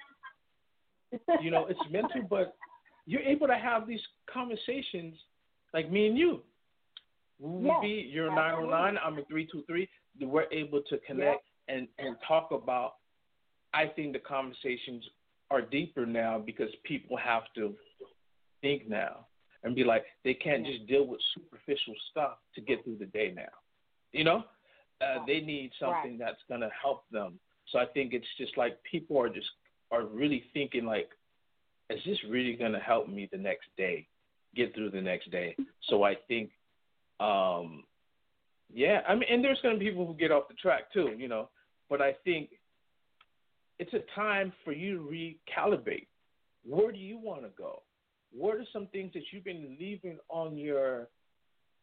You know, it's mental, but you're able to have these conversations like me and you. We would yes, be, you're nine oh nine, I'm in three two three. We're able to connect yep. and, and talk about, I think the conversations are deeper now because people have to think now and be like, they can't just deal with superficial stuff to get through the day now. You know, uh, they need something right. that's going to help them. So I think it's just like people are just are really thinking like, is this really going to help me the next day, get through the next day? So I think, um, yeah, I mean, and there's going to be people who get off the track too, you know, but I think it's a time for you to recalibrate. Where do you want to go? What are some things that you've been leaving on your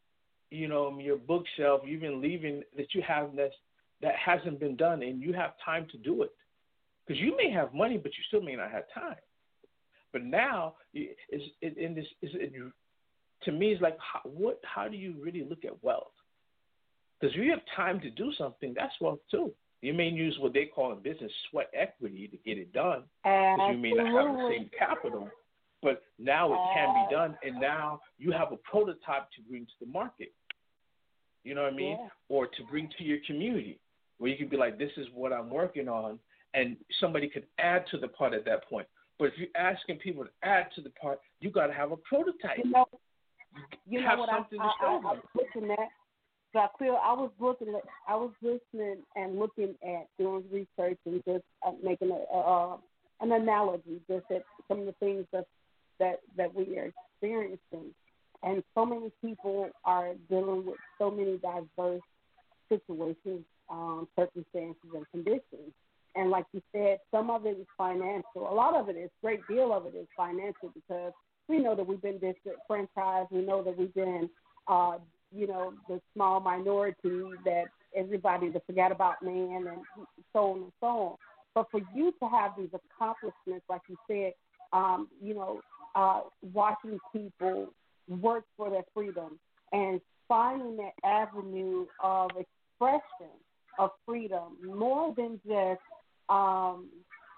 you know, your bookshelf, you've been leaving that you have that that hasn't been done, and you have time to do it. Because you may have money, but you still may not have time. But now, is it in this? Is it, to me, it's like how, what? How do you really look at wealth? Because if you have time to do something, that's wealth too. You may use what they call in business sweat equity to get it done, because you may not have the same capital. But now it can be done, and now you have a prototype to bring to the market. You know what I mean? Yeah. Or to bring to your community, where you can be like, this is what I'm working on, and somebody could add to the part at that point. But if you're asking people to add to the part, you got to have a prototype. You know, you have know what something I, to show I, I, I was looking at. So I feel I was looking at, I was listening and looking at doing research and just uh, making a, uh, an analogy, just at some of the things that that that we are experiencing, and so many people are dealing with so many diverse situations, um, circumstances, and conditions. And like you said, some of it is financial. A lot of it is, great deal of it is financial, because we know that we've been disenfranchised. We know that we've been, uh, you know, the small minority that everybody to forget about man, and so on and so on. But for you to have these accomplishments, like you said, um, you know, uh, watching people work for their freedom and finding that avenue of expression of freedom, more than just um,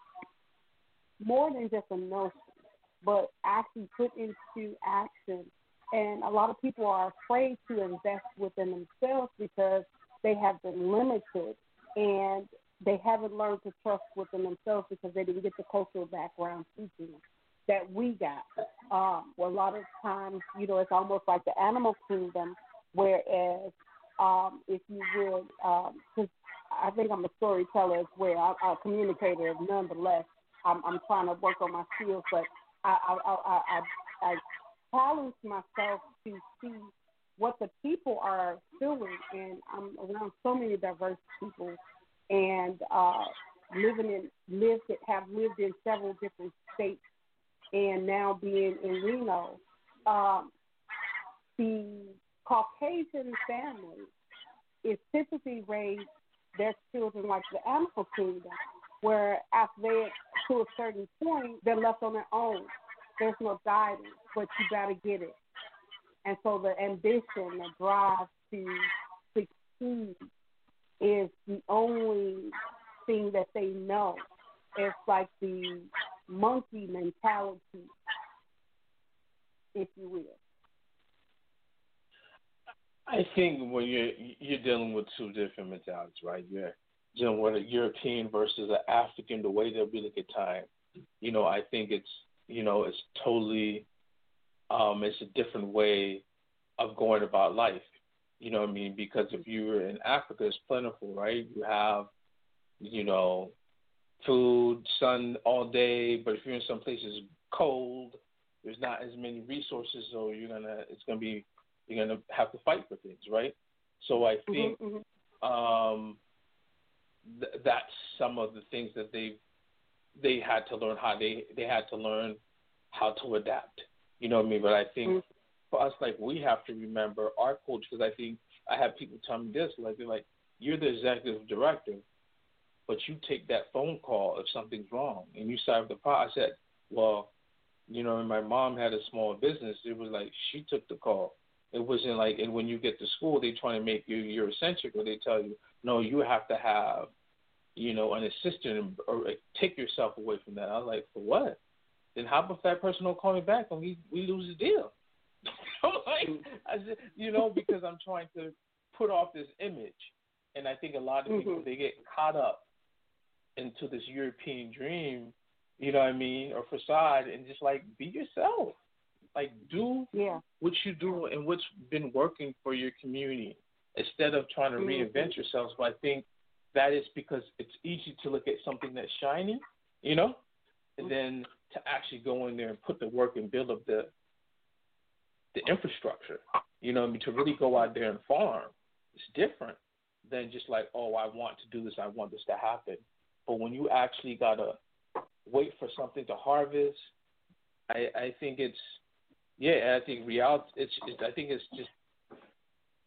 more than just a notion, but actually put into action. And a lot of people are afraid to invest within themselves because they have been limited, and they haven't learned to trust within themselves because they didn't get the cultural background teaching that we got. Um, well, a lot of times, you know, it's almost like the animal kingdom, whereas um, if you would, because um, I think I'm a storyteller as well, I'm a communicator nonetheless. I'm, I'm trying to work on my skills, but I, I, I, I, I challenge myself to see what the people are feeling, and I'm around so many diverse people, and uh, living in lived have lived in several different states, and now being in Reno. Um, the Caucasian family is typically raised their children like the animal kingdom, where after they to a certain point they're left on their own. There's no guidance, but you got to get it. And so the ambition, the drive to succeed is the only thing that they know. It's like the monkey mentality, if you will. I think when you're you're dealing with two different mentalities, right? You're dealing with a European versus an African, the way that we look at time. You know, I think it's you know it's totally um, it's a different way of going about life. You know what I mean? Because if you're in Africa, it's plentiful, right? You have you know food, sun all day, but if you're in some places cold, there's not as many resources, so you're gonna it's gonna be you're gonna have to fight for things, right? So I think mm-hmm. um, th- that's some of the things that they they had to learn how they they had to learn how to adapt. You know what I mean? But I think mm-hmm. for us, like we have to remember our culture, because I think I have people tell me this, like they're like, you're the executive director, but you take that phone call if something's wrong and you solve the problem. I said, well, you know, when my mom had a small business, it was like she took the call. It wasn't like, and when you get to school, they try to make you Eurocentric, or they tell you, no, you have to have, you know, an assistant or take yourself away from that. I was like, for what? Then how about that person don't call me back and we, we lose the deal? I'm like, I said, you know, because I'm trying to put off this image. And I think a lot of mm-hmm. people, they get caught up into this European dream, you know what I mean, or facade, and just like be yourself. Like do yeah. what you do and what's been working for your community instead of trying to mm-hmm. reinvent yourselves. But I think that is because it's easy to look at something that's shiny, you know, and then to actually go in there and put the work and build up the the infrastructure, you know, I mean, to really go out there and farm. It's different than just like, oh, I want to do this, I want this to happen. But when you actually got to wait for something to harvest, I, I think it's, yeah, I think reality, it's, it's, I think it's just,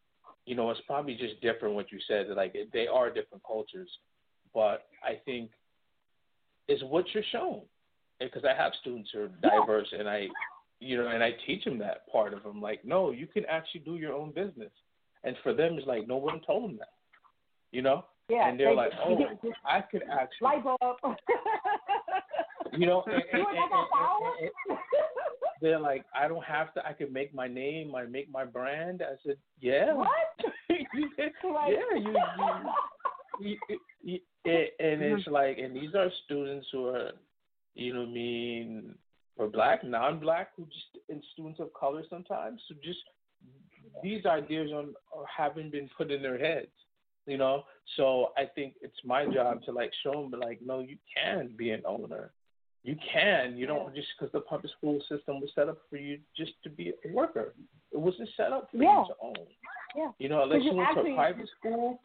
you know, it's probably just different what you said. Like they are different cultures, but I think it's what you're shown. Because I have students who are diverse, and I, you know, and I teach them that part of them. Like, no, you can actually do your own business. And for them, it's like no one told them that, you know. Yeah, and they're they, like, oh, I could actually. Light bulb. You know, and, and, you and, and, and, and they're like, I don't have to. I can make my name. I make my brand. I said, yeah. What? yeah, you. you, you, you it, and it's like, and these are students who are, you know what I mean, for black, non-black, who just, and students of color sometimes, who just, these ideas on, haven't been put in their heads, you know. So I think it's my job to like show them, like, no, you can be an owner. You can. You don't just because the public school system was set up for you just to be a worker. It wasn't set up for yeah. you to own. Yeah. You know, unless you, you went actually, to a private school.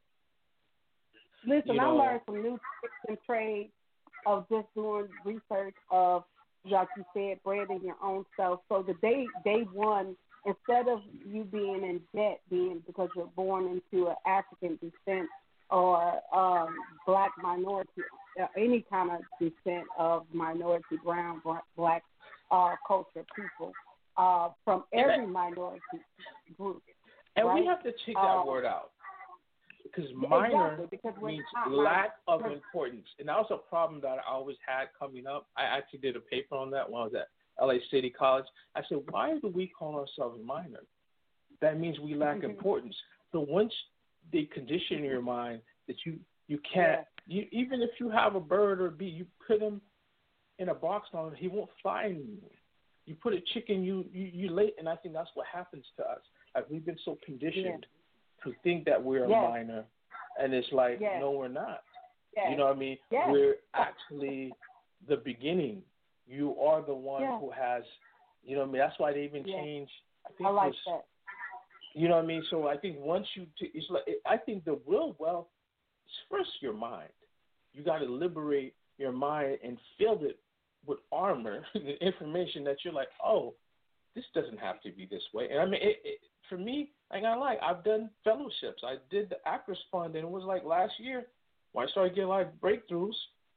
Listen, you know, I learned some new tricks and trades of just doing research of, like you said, branding your own self. So the day day one, instead of you being in debt, being because you're born into an African descent or um, black minority, uh, any kind of descent of minority, brown, black uh, culture people, uh, from every minority group. And right? we have to take that uh, word out. Because minor exactly, because means not lack minor. of importance. And that was a problem that I always had coming up. I actually did a paper on that when I was at L A City College. I said, why do we call ourselves minor? That means we lack mm-hmm. importance. So once they condition your mind that you, you can't, yeah. you, even if you have a bird or a bee, you put him in a box on he won't fly anymore. You put a chicken, you, you, you late, and I think that's what happens to us. Like we've been so conditioned yeah. to think that we're yeah. a minor, and it's like, yeah. no, we're not. Yeah. You know what I mean? Yeah. We're actually the beginning. You are the one yeah. who has, you know what I mean? That's why they even yeah. change. I think I like was, that. You know what I mean? So I think once you, t- it's like, I think the real wealth is first your mind. You got to liberate your mind and fill it with armor, the information that you're like, oh, this doesn't have to be this way. And I mean, it, it, for me, I ain't gonna lie, I've done fellowships. I did the Actors Fund, and it was like last year when I started getting a lot of breakthroughs.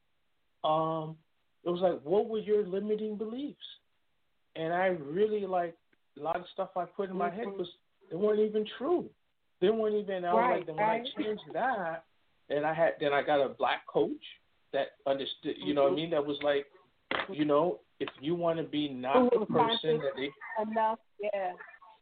Um, it was like, what were your limiting beliefs? And I really like a lot of stuff I put in my head was they weren't even true. They weren't even. I was right, like, then when right. I changed that, and I had, then I got a black coach that understood. You know what I mean? That was like, you know, if you want to be not the person that they enough, yeah.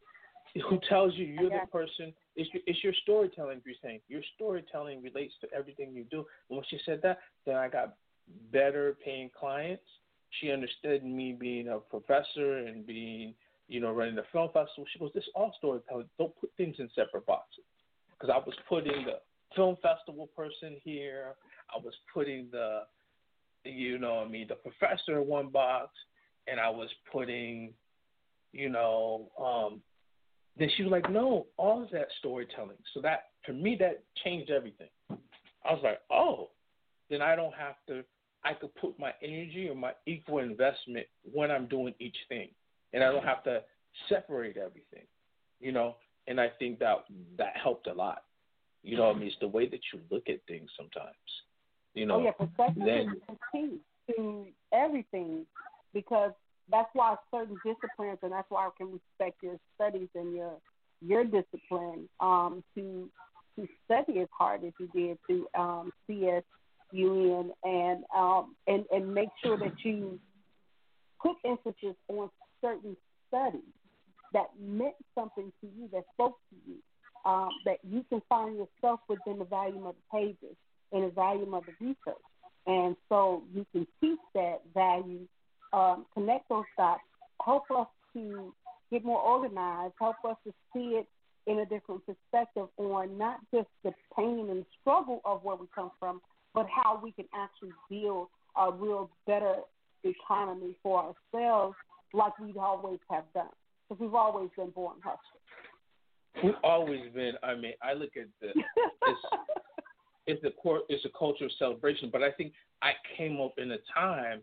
who tells you you're the person, it's your, it's your storytelling, you're saying. Your storytelling relates to everything you do. And when she said that, then I got better paying clients. She understood me being a professor and being, you know, running the film festival. She goes, this is all storytelling. Don't put things in separate boxes. Because I was putting the film festival person here. I was putting the, you know, I mean, the professor in one box. And I was putting, you know, um, then she was like, no, all of that storytelling. So that, for me, that changed everything. I was like, oh, then I don't have to, I could put my energy or my equal investment when I'm doing each thing. And I don't have to separate everything, you know. And I think that that helped a lot. You know, I mean, it's the way that you look at things sometimes. You know, oh, yeah, perspective then, is key to everything because that's why certain disciplines, and that's why I can respect your studies and your your discipline um, to to study as hard as you did to um, C S U N and um, and and make sure that you put emphasis on certain studies that meant something to you, that spoke to you, um, that you can find yourself within the volume of the pages and the volume of the research. And so you can teach that value, um, connect those dots, help us to get more organized, help us to see it in a different perspective on not just the pain and struggle of where we come from, but how we can actually build a real better economy for ourselves like we always have done. Because we've always been born hustlers. We've always been, I mean, I look at the, it's, it's, a core, it's a culture of celebration, but I think I came up in a time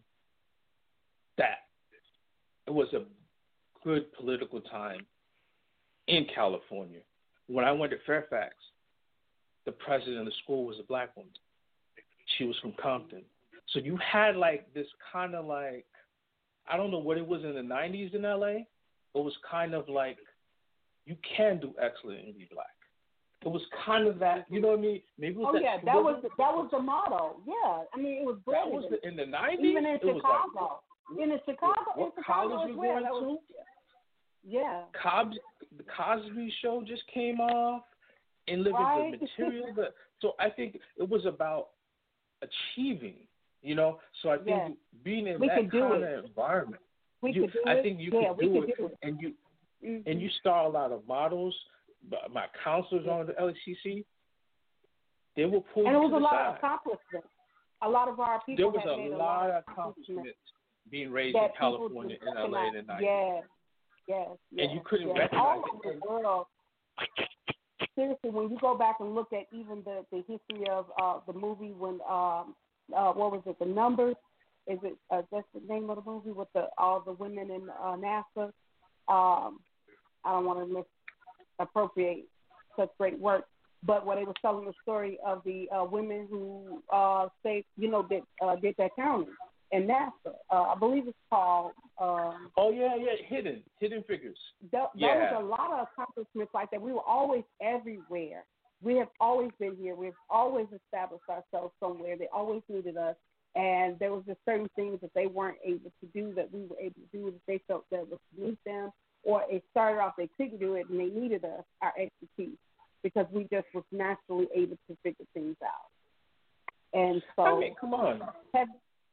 that it was a good political time in California. when I went to Fairfax, the president of the school was a black woman. She was from Compton. So you had like this kind of like, I don't know what it was in the nineties in L A. It was kind of like, you can do excellent and be black. It was kind of that, you know what I mean? Maybe it was oh that, yeah, that was the, that was the motto. Yeah, I mean it was that was the, in the nineties. Even in it Chicago, was like, in the Chicago, what in Chicago college as you well. going That was, to? yeah. Cosby, the Cosby Show just came off, and look right? at the material. But so I think it was about achieving, you know. So I think yes. being in we that kind it. of environment, we you, could do I it. think you yeah, could, we do, could it. do it, and you mm-hmm. and you saw a lot of models. My counselors on the L A C C, they will pull and it you was to a the lot side. of accomplishments. A lot of our people there was had a made a lot lot of accomplishments accomplishments being raised that in California and L A in the nineties. Yes, yes, yes. And you couldn't yes. recognize all it. over the world. Seriously, when you go back and look at even the, the history of uh, the movie when um uh, what was it, The Numbers? Is it uh, that's the name of the movie with the all the women in uh, NASA? Um, I don't want to misappropriate such great work, but where they were telling the story of the uh, women who uh, saved, you know, did uh, did that counting in NASA. Uh, I believe it's called. Um, oh yeah, yeah, hidden, hidden figures. That, that yeah. was a lot of accomplishments like that. We were always everywhere. We have always been here. We've always established ourselves somewhere. They always needed us, and there was just certain things that they weren't able to do that we were able to do that they felt that was beneath them, or it started off they couldn't do it and they needed us, our expertise, because we just was naturally able to figure things out. And so, I mean, come on. Have,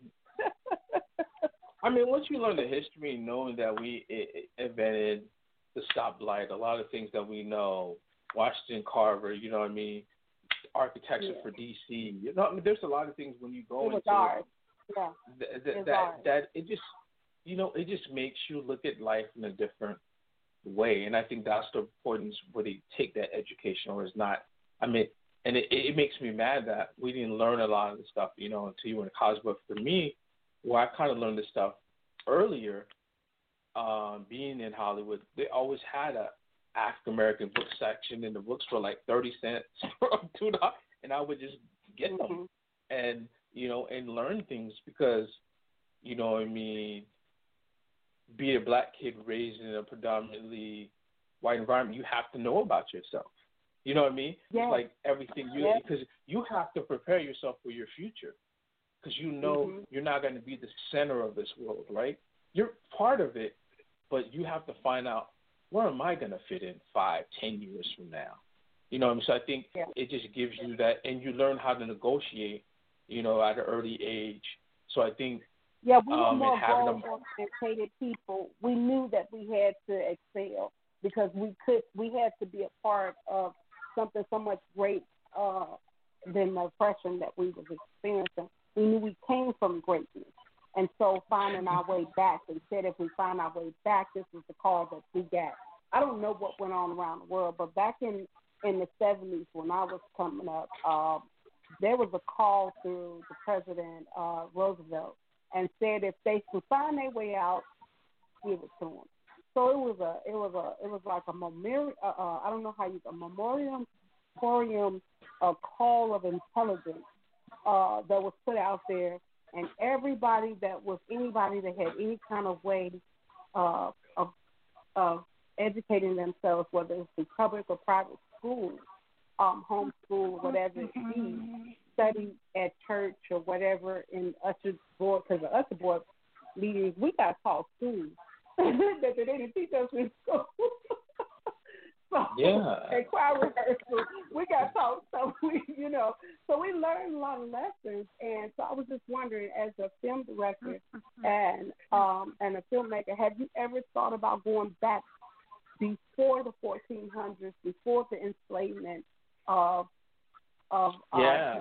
I mean, once you learn the history, knowing that we invented the stoplight, a lot of things that we know, Washington Carver, you know what I mean, architecture yeah. for D C, you know, I mean, there's a lot of things when you go it was into ours. Yeah. Th- th- it that ours. that it just, you know, it just makes you look at life in a different way, and I think that's the importance where they take that education, or is not. I mean, and it, it makes me mad that we didn't learn a lot of the stuff, you know, until you went to college. But for me, well, I kind of learned this stuff earlier. Um, being in Hollywood, they always had a African American book section, and the books were like thirty cents or two dollars, and I would just get them mm-hmm. and you know and learn things because you know what I mean. Be a black kid raised in a predominantly white environment, you have to know about yourself. You know what I mean? Yes. It's like everything you yes. because you have to prepare yourself for your future because you know mm-hmm. you're not going to be the center of this world, right? You're part of it, but you have to find out where am I going to fit in five, ten years from now. You know what I mean? So I think yeah. it just gives you that, and you learn how to negotiate, you know, at an early age. So I think. Yeah, we were um, more them... goal-oriented people. We knew that we had to excel because we could. We had to be a part of something so much great uh, than the oppression that we was experiencing. We knew we came from greatness, and so finding our way back. They said if we find our way back, this was the call that we got. I don't know what went on around the world, but back in in the seventies when I was coming up, uh, there was a call through the President uh, Roosevelt. And said if they could find their way out, give it to them. So it was a, it was a, it was like a memorial. Uh, uh, I don't know how you a memoriam, memoriam, a call of intelligence uh, that was put out there, and everybody that was anybody that had any kind of way uh, of of educating themselves, whether it's through public or private schools, um, homeschool, whatever it be. Study at church or whatever in usher board, because the usher board leaders, we got taught school that they didn't teach us in school. so, yeah. And choir rehearsal, we got taught, so we, you know, so we learned a lot of lessons. And so I was just wondering, as a film director and um and a filmmaker, have you ever thought about going back before the fourteen hundreds, before the enslavement of Of, uh, yeah,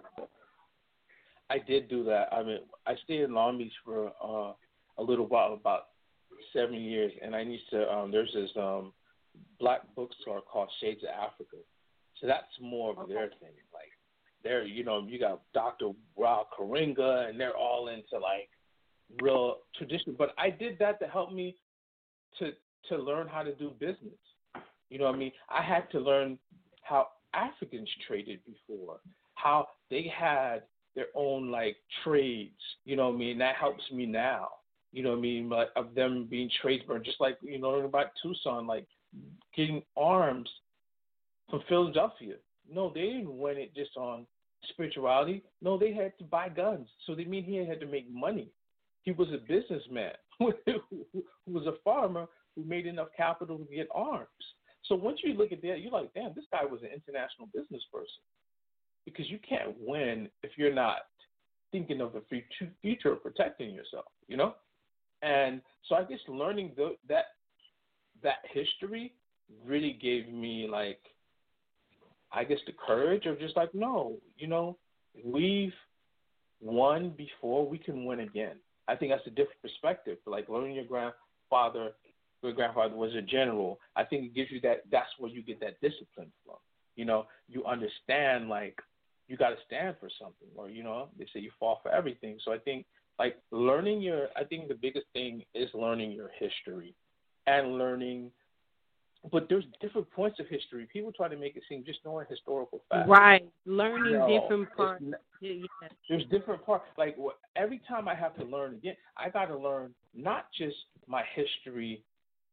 I did do that. I mean, I stayed in Long Beach for uh, a little while, about seven years, and I used to. Um, there's this um, black bookstore called Shades of Africa, so that's more of okay. their thing. Like, they're you know you got Doctor Rao Karinga, and they're all into like real tradition. But I did that to help me to to learn how to do business. You know what I mean? I had to learn how Africans traded before, how they had their own like trades. You know what I mean? That helps me now. You know what I mean? Like of them being tradesmen, just like you know about Tucson, like getting arms from Philadelphia. No, they didn't win it just on spirituality. No, they had to buy guns. So they mean he had to make money. He was a businessman who was a farmer who made enough capital to get arms. So once you look at that, you're like, damn, this guy was an international business person. Because you can't win if you're not thinking of the future of protecting yourself, you know? And so I guess learning the, that that history really gave me, like, I guess the courage of just like, no, you know, we've won before, we can win again. I think that's a different perspective. Like learning your grandfather, your grandfather was a general. I think it gives you that, that's where you get that discipline from. You know, you understand, like, you got to stand for something, or, you know, they say you fall for everything. So I think, like, learning your, I think the biggest thing is learning your history and learning, but there's different points of history. People try to make it seem just knowing historical facts. Right. Learning no, different parts. Yeah, there's different parts. Like, every time I have to learn again, I got to learn not just my history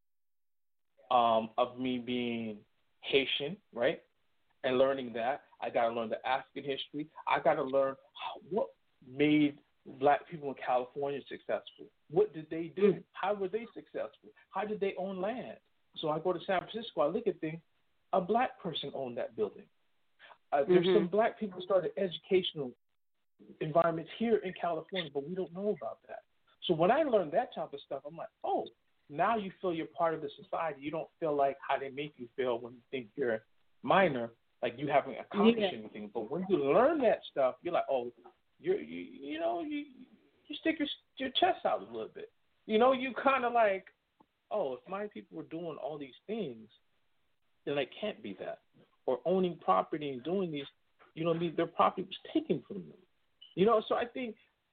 um, of me being Haitian, right? And learning that. I got to learn the African history. I got to learn how, what made black people in California successful. What did they do? How were they successful? How did they own land? So I go to San Francisco, I look at things, a black person owned that building. Uh, there's mm-hmm. some black people started educational environments here in California, but we don't know about that. So when I learned that type of stuff, I'm like, oh, now you feel you're part of the society. You don't feel like how they make you feel when you think you're a minor, like you haven't accomplished yeah. anything. But when you learn that stuff, you're like, oh, you're, you you know, you you stick your your chest out a little bit. You know, you kind of like, oh, if my people were doing all these things, then it can't be that. Or owning property and doing these, you know, their property was taken from them. You know, so I think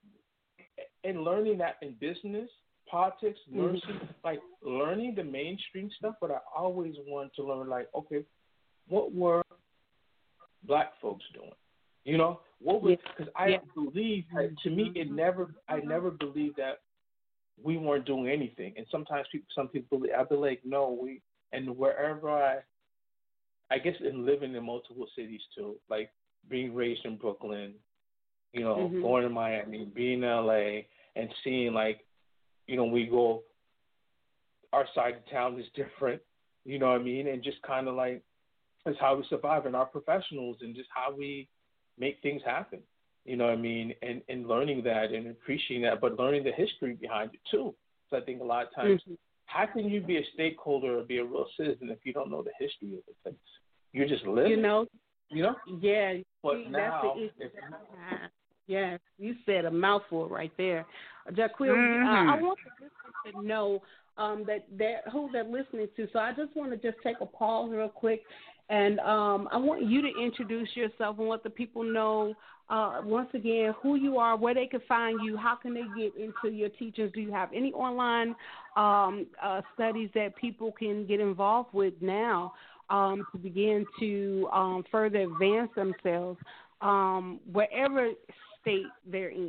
in learning that in business, politics, nursing, mm-hmm. like learning the mainstream stuff, but I always want to learn, like, okay, what were black folks doing? You know, what was, because I yeah. believe, like, to me, it never, I never believed that we weren't doing anything. And sometimes people, some people, I'd be like, no, we, and wherever I, I guess in living in multiple cities too, like being raised in Brooklyn, you know, mm-hmm. going to Miami, being in L A, and seeing, like, you know, we go, our side of town is different, you know what I mean? And just kind of like, it's how we survive, and our professionals, and just how we make things happen. You know what I mean? And, and learning that and appreciating that, but learning the history behind it too. So I think a lot of times, mm-hmm. how can you be a stakeholder or be a real citizen if you don't know the history of the place? You're just living. You know? You know? Yeah. But see, now, that's the if, yes, you said a mouthful right there. Jaquil, mm-hmm. uh, I want the listeners to know um, that they're, who they're listening to. So I just want to just take a pause real quick. And um, I want you to introduce yourself and let the people know, uh, once again, who you are, where they can find you, how can they get into your teachings. Do you have any online um, uh, studies that people can get involved with now um, to begin to um, further advance themselves, um, wherever state they're in?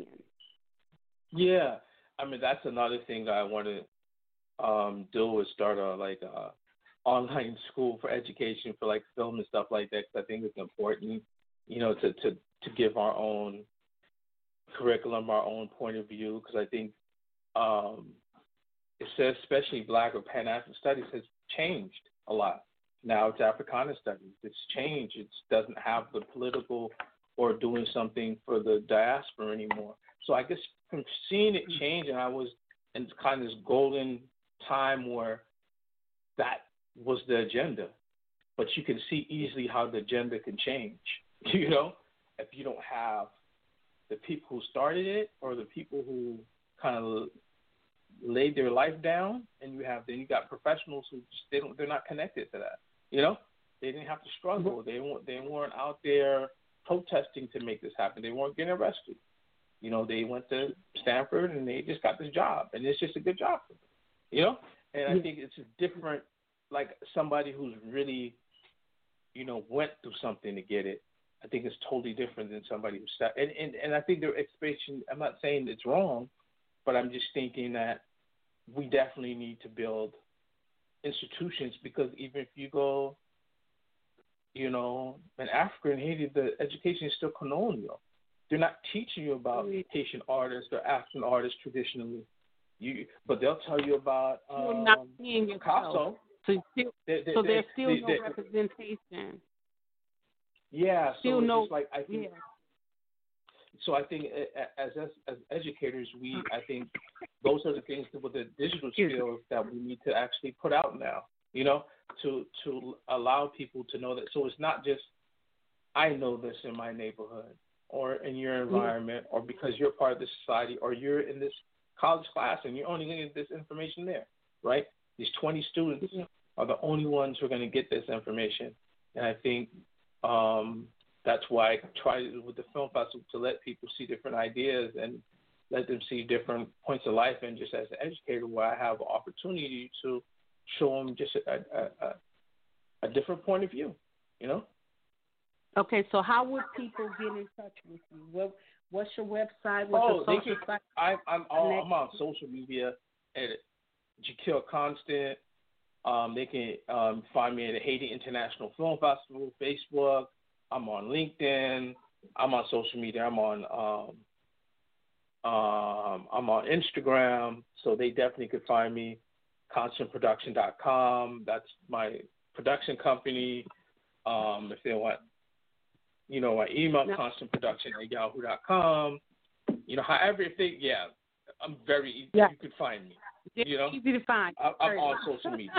Yeah, I mean, that's another thing I want to um, do is start a, like, a online school for education for, like, film and stuff like that, because I think it's important, you know, to, to, to give our own curriculum, our own point of view, because I think um, it says especially Black or Pan-African studies has changed a lot. Now it's Africana studies. It's changed. It doesn't have the political or doing something for the diaspora anymore. So I guess from seeing it change, and I was in kind of this golden time where that was the agenda, but you can see easily how the agenda can change, you know, if you don't have the people who started it or the people who kind of laid their life down, and you have, then you got professionals who just, they don't, they're not connected to that, you know, they didn't have to struggle. They weren't, they weren't out there protesting to make this happen. They weren't getting arrested. You know, they went to Stanford and they just got this job, and it's just a good job for them, you know, and I think it's a different, like somebody who's really, you know, went through something to get it. I think it's totally different than somebody who sat. And, and, and I think their expectation, I'm not saying it's wrong, but I'm just thinking that we definitely need to build institutions, because even if you go, you know, in Africa and Haiti, the education is still colonial. They're not teaching you about mm-hmm. Haitian artists or African artists traditionally. You, but they'll tell you about um, You're not seeing Picasso. So, still, they, they, so they, there's still they, no they, representation. Yeah, still so no. it's just like I think. Yeah. So I think as, as as educators, we I think those are the things with the digital skills that we need to actually put out now. You know, to to allow people to know that. So it's not just I know this in my neighborhood or in your environment, or because you're part of the society, or you're in this college class and you're only going to get this information there, right? These twenty students are the only ones who are going to get this information. And I think um, that's why I try with the film festival to let people see different ideas and let them see different points of life. And just as an educator, where I have an opportunity to show them just a, a, a, a different point of view, you know? Okay, so how would people get in touch with you? What What's your website? What's oh, your social can, site? I, I'm, all, I'm on social media at Jaquil Constant. Um, they can um, find me at the Haiti International Film Festival, Facebook. I'm on LinkedIn. I'm on social media. I'm on um, um, I'm on Instagram. So they definitely could find me. constant production dot com. That's my production company. Um, if they want, you know, my email, no. constantproduction at yahoo dot com. You know, however, if they, yeah, I'm very easy. Yeah. You could find me. It's you know, easy to find. I, I'm on social media.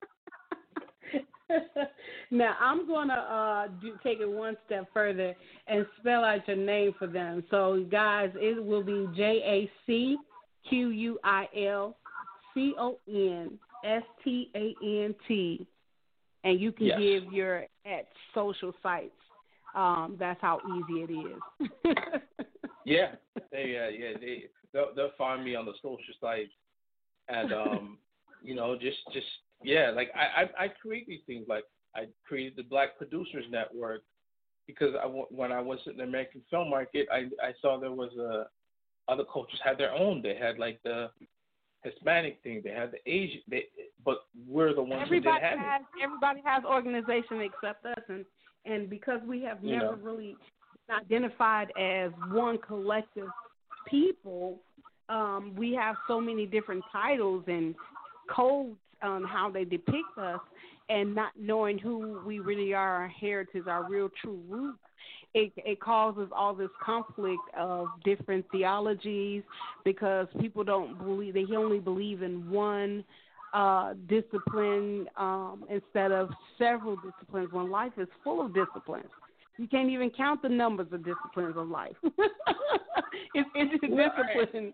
Now, I'm going to uh, do, take it one step further and spell out your name for them. So, guys, it will be J A C Q U I L C O N S T A N T, and you can yes. give your at social sites. Um, that's how easy it is. yeah, they, uh, yeah, they they'll, they'll find me on the social sites, and um, you know, just just yeah, like I, I I create these things. Like I created the Black Producers Network because I when I was in the American film market, I I saw there was a other cultures had their own. They had like the Hispanic thing. They had the Asian. They, but we're the ones everybody who didn't have has, it. Everybody has organization except us, and and because we have you never know. really identified as one collective people, um, we have so many different titles and codes on how they depict us, and not knowing who we really are, our heritage, our real true roots. It, it causes all this conflict of different theologies because people don't believe, they only believe in one uh, discipline um, instead of several disciplines when life is full of disciplines. You can't even count the numbers of disciplines of life. it's, it's a discipline.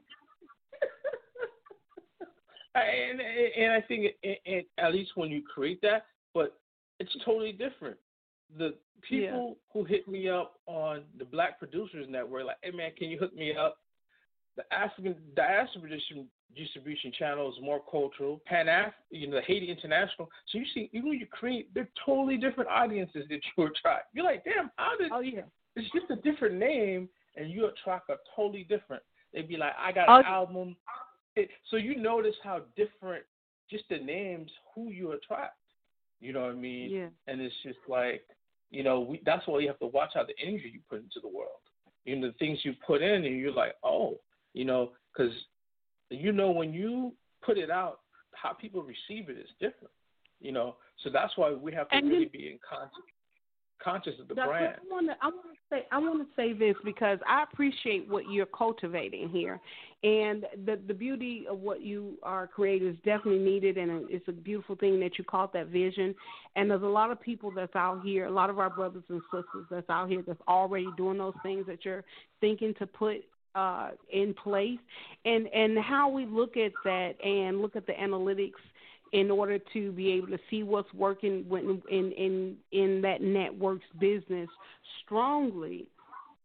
and, and I think it, it, at least when you create that, but it's totally different. The people yeah. who hit me up on the Black Producers Network, like, hey, man, can you hook me up? The African diaspora distribution channel is more cultural. Pan-Af, you know, the Haiti International. So you see, even when you create, they're totally different audiences that you attract. You're like, damn, how did? Oh yeah. It's just a different name, and you attract a totally different. They'd be like, I got oh. an album. It, so you notice how different, just the names, who you attract. You know what I mean? Yeah. And it's just like, you know, we, that's why you have to watch out the energy you put into the world. You know, the things you put in, and you're like, oh, you know, because, you know, when you put it out, how people receive it is different, you know. So that's why we have to and really you, be in conscious, conscious of the Doctor brand. I want to I want to say I want to say this because I appreciate what you're cultivating here, and the the beauty of what you are creating is definitely needed, and it's a beautiful thing that you caught that vision. And there's a lot of people that's out here, a lot of our brothers and sisters that's out here that's already doing those things that you're thinking to put uh, in place, and and how we look at that and look at the analytics in order to be able to see what's working when, in, in in that network's business strongly.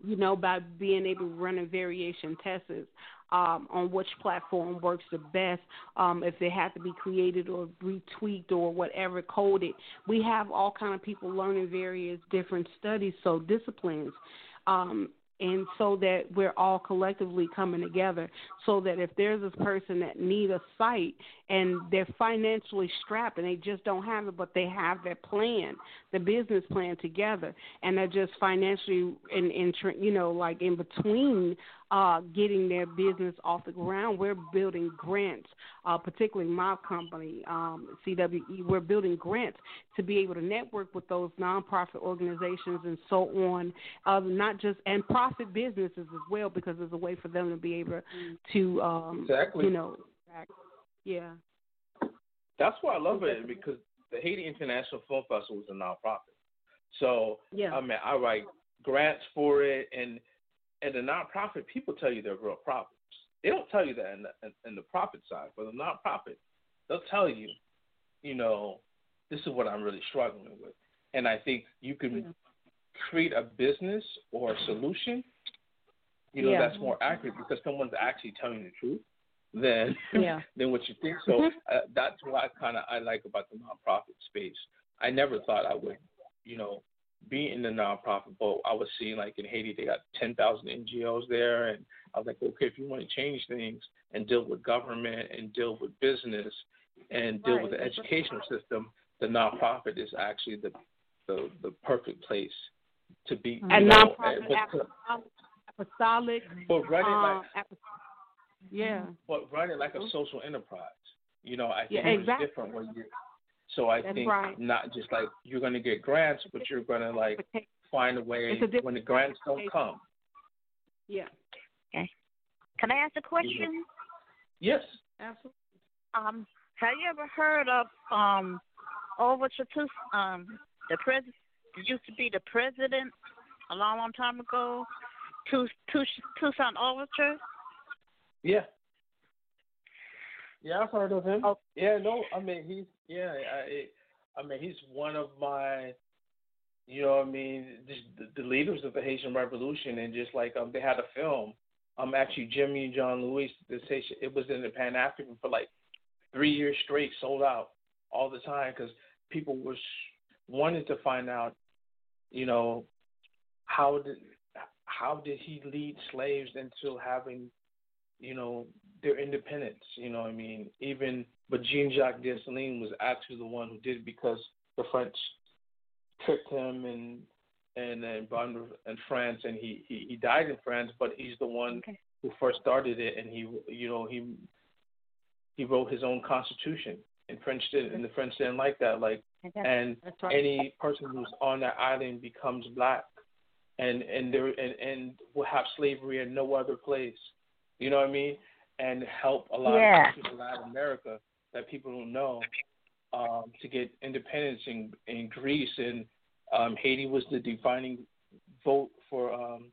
you know, by being able to run a variation tests um, on which platform works the best, um, if they have to be created or retweaked or whatever, coded. We have all kind of people learning various different studies, so disciplines. Um, and so that we're all collectively coming together so that if there's this person that need a site and they're financially strapped and they just don't have it, but they have their plan, the business plan together, and they're just financially in, in you know, like in between uh, getting their business off the ground, we're building grants, uh, particularly my company, um, C W E, we're building grants to be able to network with those nonprofit organizations and so on, uh, not just, and profit businesses as well, because there's a way for them to be able to, um, exactly. you know, yeah. That's why I love it, because the Haiti International Film Festival is a nonprofit. So, yeah. I mean, I write grants for it, and and the nonprofit, people tell you they're real profits. They don't tell you that in the, in, in the profit side. For the nonprofit, they'll tell you, you know, this is what I'm really struggling with. And I think you can yeah. create a business or a solution, you know, yeah. that's more accurate because someone's actually telling you the truth than yeah. than what you think. So uh, that's what I kind of I like about the nonprofit space. I never thought I would, you know, be in the nonprofit boat. I was seeing like in Haiti they got ten thousand N G Os there, and I was like, okay, if you want to change things and deal with government and deal with business and deal right. with the educational system, the nonprofit is actually the the, the perfect place to be. And know, nonprofit, and, but, apostolic, but run it um, like apostolic. Yeah. But run it like a social enterprise. You know, I think yeah, exactly. it's different when you. So I That's think right. not just like you're going to get grants, but you're going to like find a way a when the grants don't come. Yeah. Okay. Can I ask a question? Yes. Absolutely. Um, have you ever heard of um, Overture to um the president? Used to be the president a long, long time ago. Toussaint Overture. Yeah. Yeah, I've heard of him. Oh. Yeah, no, I mean he's yeah, I, I mean he's one of my, you know, what I mean, just the, the leaders of the Haitian Revolution, and just like um, they had a film, um, actually Jimmy and John Lewis, this Haitian, it was in the Pan African for like three years straight, sold out all the time because people were wanted to find out, you know, how did how did he lead slaves into having, you know, their independence, you know what I mean? Even, but Jean-Jacques Dessalines was actually the one who did it because the French tricked him and and and brought him in France, and he, he, he died in France, but he's the one okay. who first started it, and he, you know, he he wrote his own constitution, and French did, and the French didn't like that, like, okay. and right. any person who's on that island becomes black, and and there and, and will have slavery in no other place, you know what I mean? And help a lot yeah. of countries in Latin America that people don't know um, to get independence in, in Greece. And um, Haiti was the defining vote for um,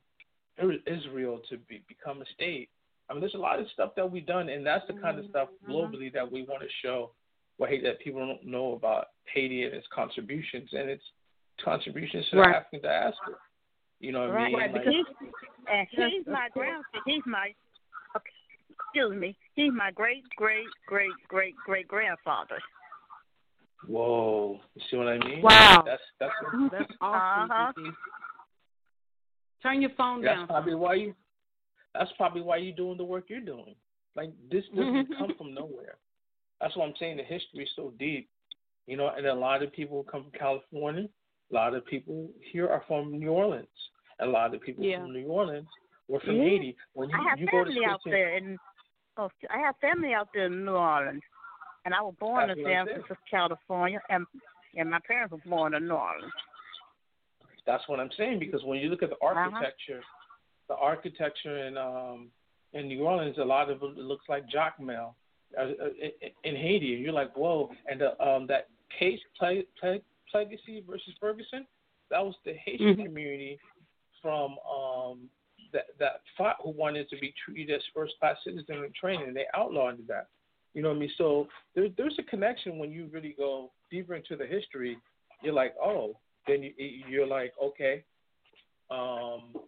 Israel to be, become a state. I mean, there's a lot of stuff that we've done, and that's the kind of stuff globally that we want to show what Haiti, that people don't know about Haiti and its contributions and its contributions to right. the African diaspora. You know what right. I mean? Right, like, because he's, and he's my grandson. He's my Excuse me. He's my great, great, great, great, great grandfather. Whoa! You see what I mean? Wow. That's that's that's awesome. Uh-huh. Turn your phone that's down. That's probably why you. That's probably why you're doing the work you're doing. Like this doesn't come from nowhere. That's what I'm saying. The history is so deep, you know. And a lot of people come from California. A lot of people here are from New Orleans. And a lot of people yeah. from New Orleans were from yeah. Haiti. When you, I have you family go to out there, and oh, I have family out there in New Orleans, and I was born That's in San Francisco, California, and and my parents were born in New Orleans. That's what I'm saying, because when you look at the architecture, uh-huh. the architecture in um in New Orleans, a lot of it looks like Jacmel uh, in Haiti, and you're like, whoa! And the, um that case Ple- Ple- Plessis versus Ferguson, that was the Haitian mm-hmm. community from um. that that fought who wanted to be treated as first-class citizen in training, and they outlawed that. You know what I mean? So there, there's a connection when you really go deeper into the history. You're like, oh, then you, you're like, okay, um,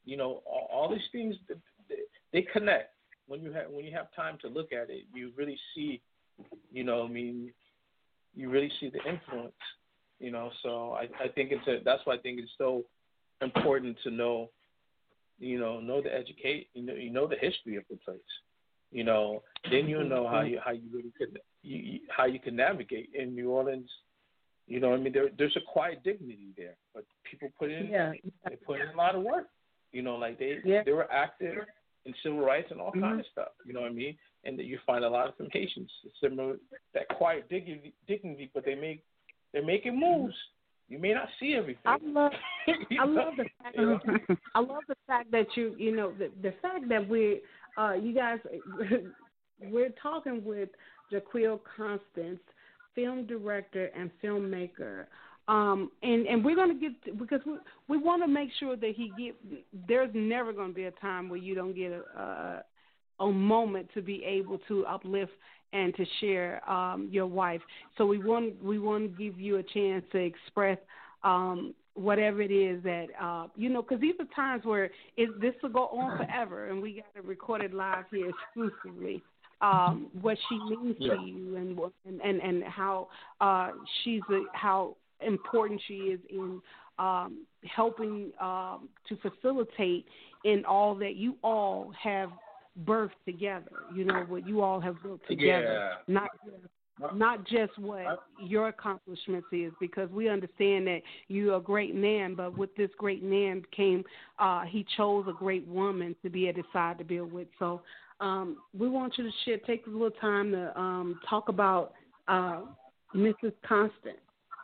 You know, all, all these things they, they connect. When you have when you have time to look at it, you really see. You know, I mean, you really see the influence. You know, so I, I think it's a, that's why I think it's so important to know. You know, know the educate. You know, you know the history of the place. You know, then you'll know how you how you really could you, you, how you can navigate in New Orleans. You know, I mean, there there's a quiet dignity there, but people put in Yeah. they put in a lot of work. You know, like they Yeah. they were active in civil rights and all Mm-hmm. kinds of stuff. You know what I mean? And that you find a lot of them Haitians similar that quiet dignity, dignity, but they make they're making moves. You may not see everything. I love, I love the fact, You know? I love the fact that you, you know, the the fact that we, uh, you guys, we're talking with Jaquil Constance, film director and filmmaker, um, and and we're gonna get to, because we we want to make sure that he get. There's never going to be a time where you don't get a, a a moment to be able to uplift and to share um, your wife. So we want we want to give you a chance to express um, whatever it is that uh, you know, because these are times where it, this will go on forever, and we got to record it live here exclusively. Um, what she means Yeah. to you, and what- and and, and how uh, she's a, how important she is in um, helping um, to facilitate in all that you all have birthed together, you know, what you all have built together, Yeah. not just, not just what your accomplishments is, because we understand that you're a great man, but with this great man came, uh, he chose a great woman to be able to decide to build with. So um, we want you to share, take a little time to um, talk about uh, Missus Constant.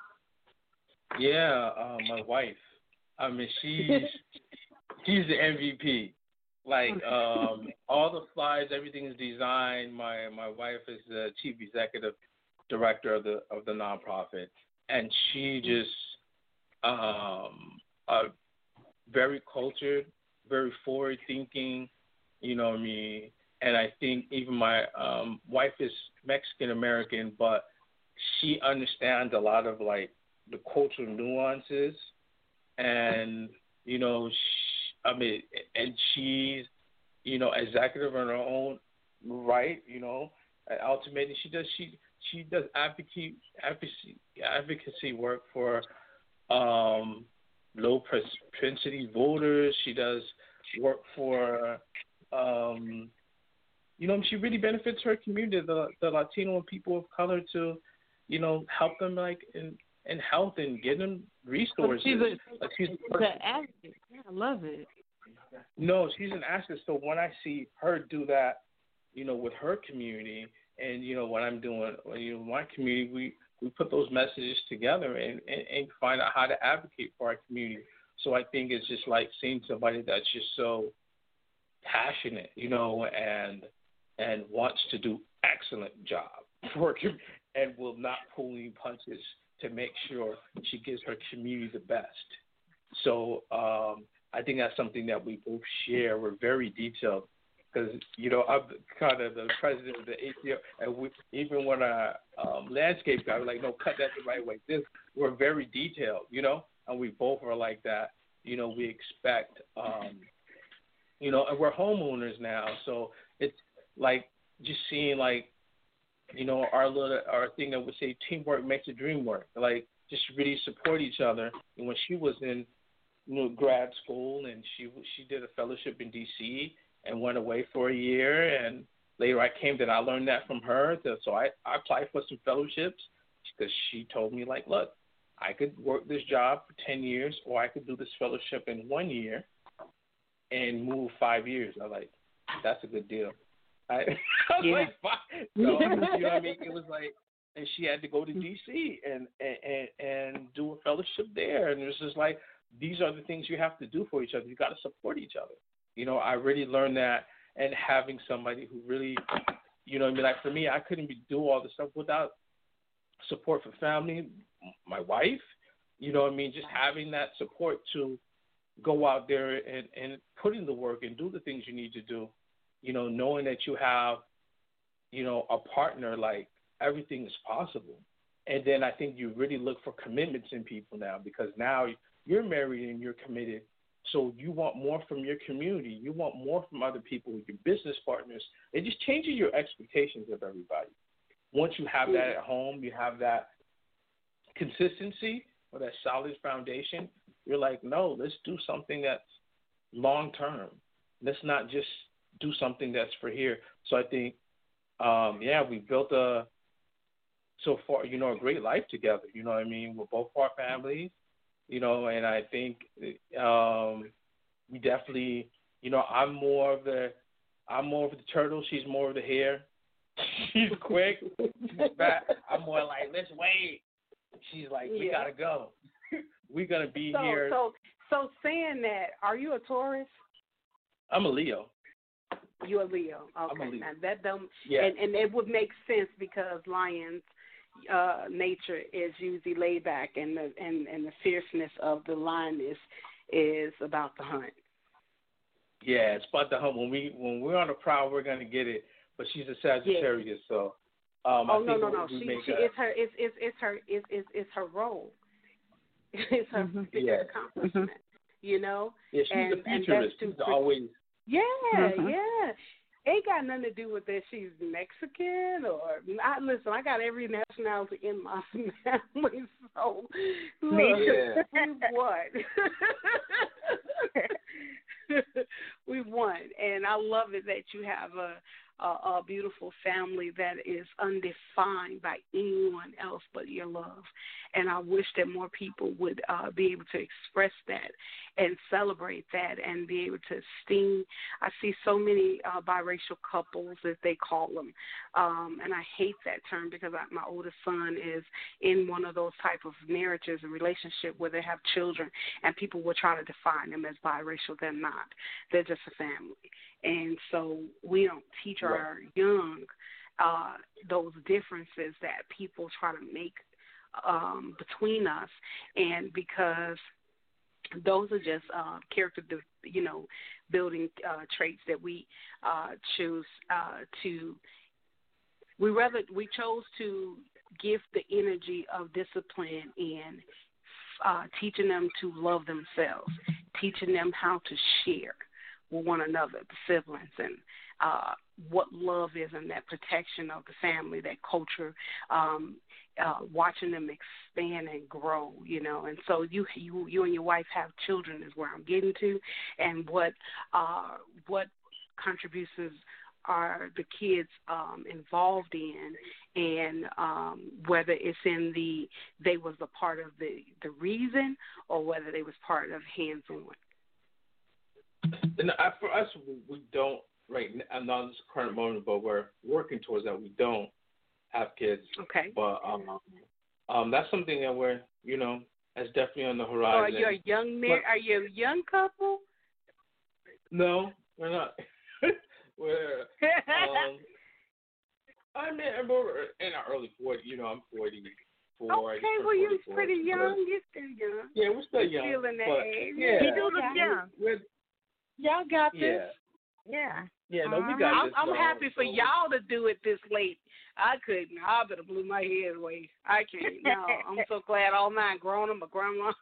Yeah, uh, my wife. I mean, she's she's the M V P. Like um, all the slides, everything is designed. My my wife is the chief executive director of the of the nonprofit, and she just um, uh, very cultured, very forward thinking. You know what I mean? And I think even my um, wife is Mexican American, but she understands a lot of like the cultural nuances, and you know. She, I mean, and she's, you know, executive on her own right, you know. And ultimately, she does she she does advocacy advocacy advocacy work for um, low propensity voters. She does work for, um, you know, she really benefits her community, the the Latino and people of color, to, you know, help them like in in health and get them resources. She's a, like she's she's an advocate. Yeah, I love it. No, she's an asset. So when I see her do that, you know, with her community, and you know what I'm doing, you know, my community, we, we put those messages together and, and, and find out how to advocate for our community. So I think it's just like seeing somebody that's just so passionate, you know, and and wants to do excellent job for and will not pull any punches to make sure she gives her community the best. So um, I think that's something that we both share. We're very detailed because, you know, I'm kind of the president of the A C L, and we, even when I um, landscape guy, we're like, no, cut that the right way. This, we're very detailed, you know, and we both are like that. You know, we expect, um, you know, and we're homeowners now, so it's like just seeing like, you know, our little our thing that we say, teamwork makes the dream work. Like just really support each other. And when she was in, you know, grad school, and she she did a fellowship in D C and went away for a year, and later I came and I learned that from her. So I, I applied for some fellowships because she told me, like, look, I could work this job for ten years, or I could do this fellowship in one year and move five years. I was like, that's a good deal. I, I was Yeah. like, fine. So, you know what I mean? It was like, and she had to go to D C and, and, and do a fellowship there. And it was just like, these are the things you have to do for each other. You got to support each other. You know, I really learned that, and having somebody who really, you know what I mean? Like for me, I couldn't be do all this stuff without support for family, my wife, you know what I mean? Just having that support to go out there and, and put in the work and do the things you need to do, you know, knowing that you have, you know, a partner, like everything is possible. And then I think you really look for commitments in people now, because now you're married and you're committed So you want more from your community. You want more from other people, your business partners. It just changes your expectations of everybody. Once you have that at home, you have that consistency or that solid foundation, you're like, no, let's do something that's long term. Let's not just do something that's for here. So I think, um, yeah, we built a, so far, you know, a great life together. You know what I mean? With both our families, you know, and I think um, we definitely, you know, I'm more of the, I'm more of the turtle. She's more of the hare. She's quick. She's fat. I'm more like, let's wait. She's like, we Yeah. gotta go. We're gonna be So, here. so, so saying that, are you a Taurus? I'm a Leo. You a Leo? Okay, I'm a Leo. now that don't, Yeah. and, and it would make sense because lions' uh, nature is usually laid back, and the and, and the fierceness of the lioness is about the hunt. Yeah, it's about the hunt. When we when we're on the prowl, we're gonna get it. But she's a Sagittarius, yeah. so. Um, oh I no think no no! we She make she a, it's her it's it's it's her it's it's, it's her role. It's her mm-hmm. biggest yeah. accomplishment. Mm-hmm. You know. Yeah, she's and, a futurist. She's always. Yeah, mm-hmm. yeah. Ain't got nothing to do with that she's Mexican or I listen, I got every nationality in my family, so look, yeah. we won. We won, and I love it that you have a, a, a beautiful family that is undefined by anyone else but your love. And I wish that more people would uh, be able to express that and celebrate that and be able to esteem. I see so many uh, biracial couples, as they call them, um, and I hate that term because I, my oldest son is in one of those type of marriages, a relationship where they have children, and people will try to define them as biracial. They're not. They're just a family. And so we don't teach right. our young uh, those differences that people try to make um, between us, and because those are just uh, character, you know, building uh, traits that we uh, choose uh, to. We rather we chose to give the energy of discipline in uh, teaching them to love themselves, teaching them how to share with one another, the siblings, and uh, what love is, and that protection of the family, that culture, um, uh, watching them expand and grow, you know. And so you, you, you and your wife have children is where I'm getting to, and what, uh, what contributions are the kids um, involved in, and um, whether it's in the they was a part of the the reason, or whether they was part of hands-on. And for us, we don't right now in this current moment, but we're working towards that. We don't have kids. Okay. But um, um, that's something that we're, you know, that's definitely on the horizon. So are you a young mar- Are you a young couple? No, we're not. we're. Um, I mean, we're in our early forties. You know, I'm forty-four. Okay, well, you're pretty young. You're still young. Yeah, we're still young. Still in that but, age. Yeah, you do look young. We're, Y'all got this. Yeah. Yeah. Yeah, no, we Uh-huh. got I'm, this. I'm so, happy for so. y'all to do it this late. I couldn't. I better blew my head away. I can't. No, I'm so glad all mine grown up, my grandma.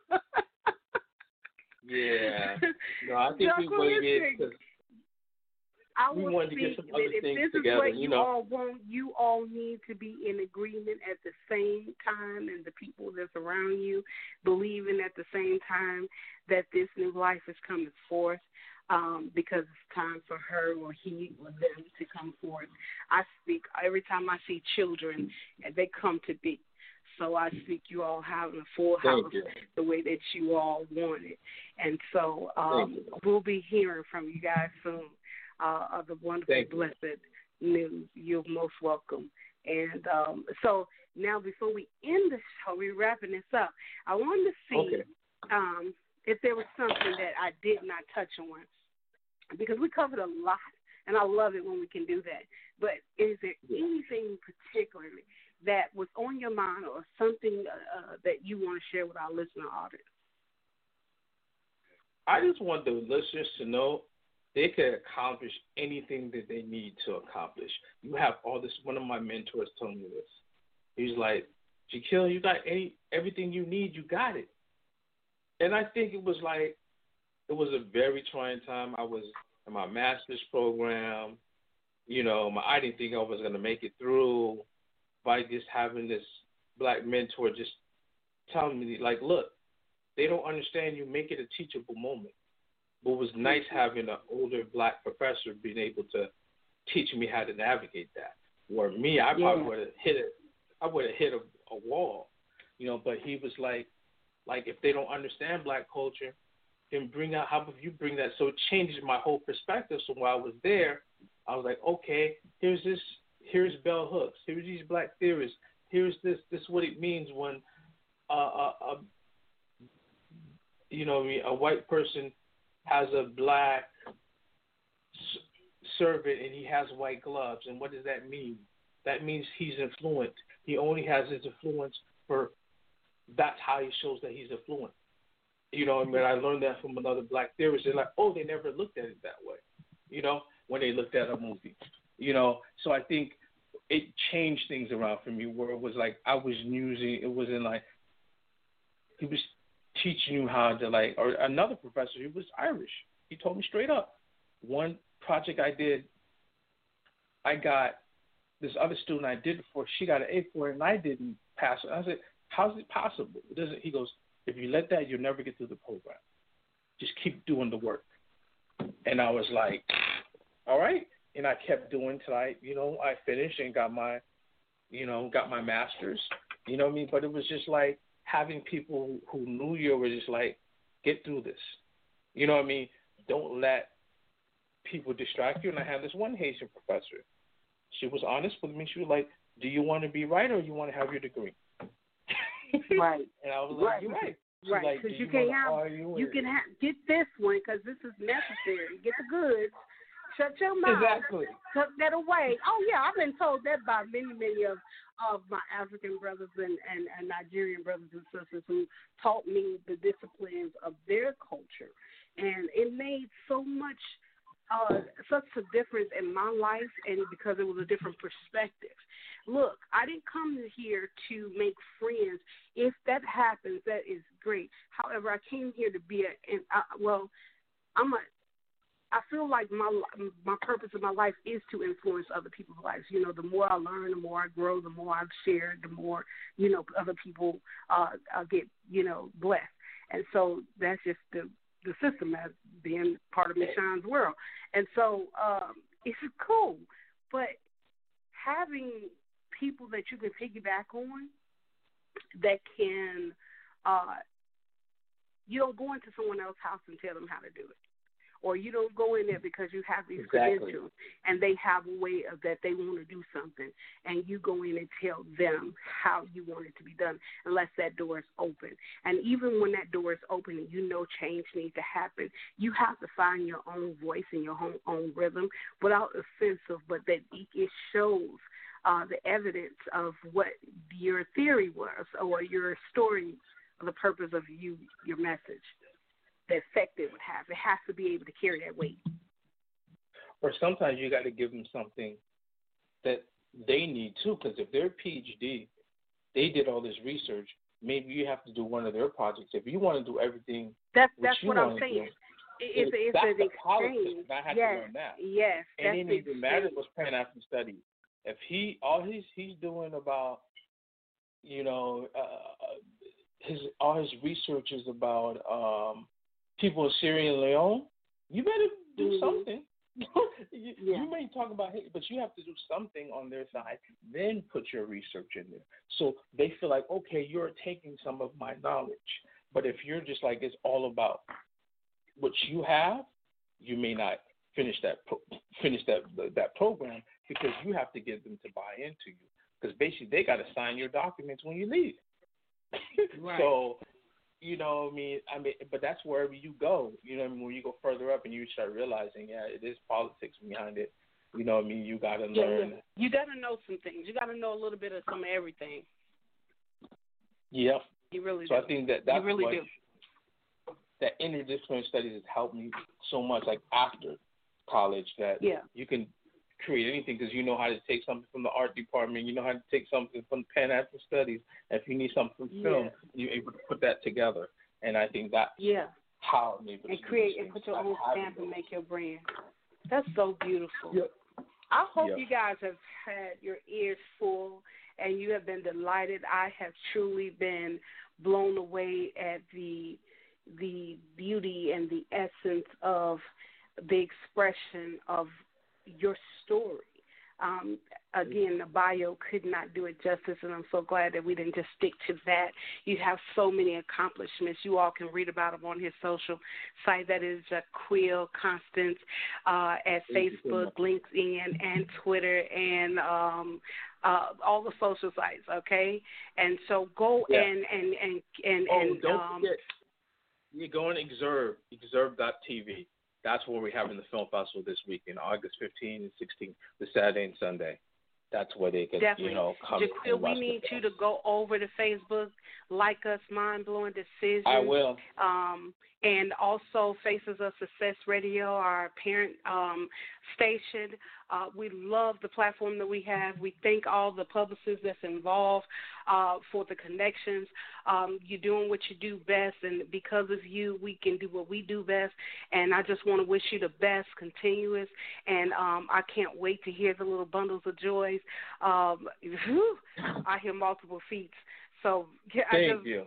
Yeah. No, I think we waited because I we will wanted to speak get some that other if things this together, is what you you know. all want, you all need to be in agreement at the same time, and the people that's around you believing at the same time that this new life is coming forth. Um, because it's time for her or he or them to come forth. I speak every time I see children, they come to be. So I speak you all having a full house the way that you all want it. And so um, we'll be hearing from you guys soon uh, of the wonderful, Thank blessed you. news. You're most welcome. And um, so now before we end the show, we're wrapping this up, I wanted to see okay. um, if there was something that I did not touch on, because we covered a lot, and I love it when we can do that. But is there anything particularly that was on your mind, or something uh, that you want to share with our listener audience? I just want the listeners to know they can accomplish anything that they need to accomplish. You have all this. One of my mentors told me this. He's like, Jaquil, you got any everything you need, you got it. And I think it was like, it was a very trying time. I was in my master's program. You know, my, I didn't think I was going to make it through by just having this black mentor just telling me, like, look, they don't understand you. Make it a teachable moment. But it was nice having an older black professor being able to teach me how to navigate that. Where me, I yeah. probably would have hit it. I would have hit a, a wall, you know. But he was like, like if they don't understand black culture, then bring out how about you bring that. So it changes my whole perspective. So while I was there, I was like, okay, here's this, here's bell hooks, here's these black theorists, here's this, this is what it means when, uh, a, a, you know, a white person has a black servant and he has white gloves, and what does that mean? That means he's influenced. He only has his influence for, that's how he shows that he's affluent. You know, I mean, I learned that from another black theorist. They're like, oh, they never looked at it that way, you know, when they looked at a movie, you know. So I think it changed things around for me where it was like I was using, it wasn't like, he was teaching you how to like, or another professor, he was Irish. He told me straight up, one project I did, I got this other student I did it for, she got an A for it, and I didn't pass it. I said, how's it possible? It doesn't. He goes, if you let that, you'll never get through the program. Just keep doing the work. And I was like, all right. And I kept doing till I, you know, I finished and got my, you know, got my master's. You know what I mean? But it was just like having people who, who knew you were just like, get through this. You know what I mean? Don't let people distract you. And I had this one Haitian professor. She was honest with me. She was like, do you want to be right or you want to have your degree? Right. And I was like, right. you're right. She's right, because like, you, you can't have, you you can have, get this one because this is necessary. Get the goods. Shut your mouth. Exactly. Tuck that away. Oh, yeah, I've been told that by many, many of, of my African brothers and, and, and Nigerian brothers and sisters who taught me the disciplines of their culture. And it made so much, uh, such a difference in my life, and because it was a different perspective. Look, I didn't come here to make friends. If that happens, that is great. However, I came here to be a, and I, well, I'm a, I feel like my my purpose of my life is to influence other people's lives. You know, the more I learn, the more I grow, the more I share, the more, you know, other people uh, uh, get, you know, blessed. And so that's just the, the system as being part of Michonne's world. And so um, it's cool. But having people that you can piggyback on that can, uh, you don't go into someone else's house and tell them how to do it. Or you don't go in there because you have these exactly. credentials and they have a way of that they want to do something, and you go in and tell them how you want it to be done unless that door is open. And even when that door is open and you know change needs to happen, you have to find your own voice and your own, own rhythm without a sense of, but that it shows uh, the evidence of what your theory was or your story, or the purpose of you, your message. The effect it would have. It has to be able to carry that weight. Or sometimes you got to give them something that they need too, because if they're a P H D, they did all this research. Maybe you have to do one of their projects. If you want to do everything, that's what that's you what I'm want saying. Do, it's it's that's an the exchange. politics. I had yes, to learn that. Yes, and that's it didn't even matter was Pan African Studies. If he all he's he's doing about, you know, uh, his all his research is about. Um, people in Sierra Leone, you better do mm-hmm. something. you, yeah. you may talk about it, but you have to do something on their side, then put your research in there. So they feel like, okay, you're taking some of my knowledge. But if you're just like, it's all about what you have, you may not finish that pro- finish that that program because you have to get them to buy into you. Because basically they got to sign your documents when you leave. Right. So, you know what I mean? I mean, but that's wherever you go. You know what I mean? When you go further up and you start realizing, yeah, it is politics behind it. You know what I mean? You got to yeah, learn. Yeah. You got to know some things. You got to know a little bit of some of everything. Yeah. You really so do. I think that that's you really what, do. that interdisciplinary studies has helped me so much, like after college, that yeah. you can create anything because you know how to take something from the art department, you know how to take something from Pan African Studies. If you need something from film, yeah. you're able to put that together. And I think that yeah. how I'm able to and do create these and things. put your I own haven't stamp and those. make your brand. That's so beautiful. Yep. I hope Yep. you guys have had your ears full and you have been delighted. I have truly been blown away at the the beauty and the essence of the expression of your story. Um, again, the bio could not do it justice, and I'm so glad that we didn't just stick to that. You have so many accomplishments. You all can read about them on his social site. That is Jaquil Constance uh, at Facebook, LinkedIn, and Twitter, and um, uh, all the social sites, okay? And so go Yeah. and, and, and, and, Oh, and don't um, forget, you go on Exurb, exurb dot t v. That's where we're having the film festival this weekend, August fifteenth and sixteenth, the Saturday and Sunday. That's where they can, Definitely. you know, come Jaquil, and watch we need the you film. to go over to Facebook, like us, Mind Blowing Decisions. I will. Um, and also Faces of Success Radio, our parent um, station. Uh, we love the platform that we have. We thank all the publicists that's involved uh, for the connections. Um, you're doing what you do best, and because of you, we can do what we do best. And I just want to wish you the best, continuous, and um, I can't wait to hear the little bundles of joys. Um, whew, I hear multiple feats. So yeah, Thank I just, you.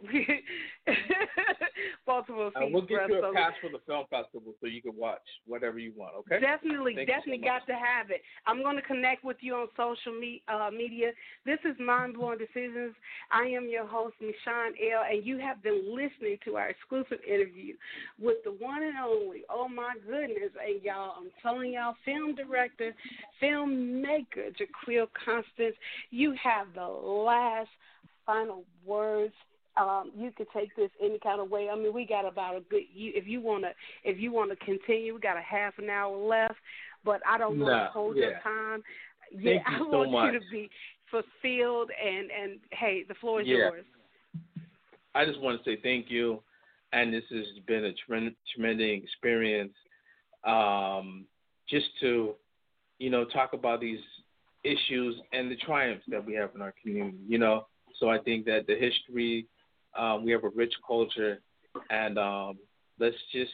multiple Uh, feats. we'll get bruh, you a so pass for the film festival so you can watch whatever you want, okay? Definitely, Thank you definitely so much. got to have it. I'm going to connect with you on social me, uh, media. This is Mind Blowing Decisions. I am your host, Michonne L., and you have been listening to our exclusive interview with the one and only, oh my goodness, and y'all, I'm telling y'all, film director, filmmaker, Jaquil Constance, you have the last final words. Um, you could take this any kind of way. I mean, we got about a good. You, if you wanna, if you wanna continue, we got a half an hour left. But I don't want to Nah, hold yeah. your time. Thank Yeah, you I so want much. you to be fulfilled. And and hey, the floor is Yeah. yours. I just want to say thank you, and this has been a tremendous, tremendous experience. Um, just to, you know, talk about these issues and the triumphs that we have in our community. You know, so I think that the history. Um, we have a rich culture, and um, let's just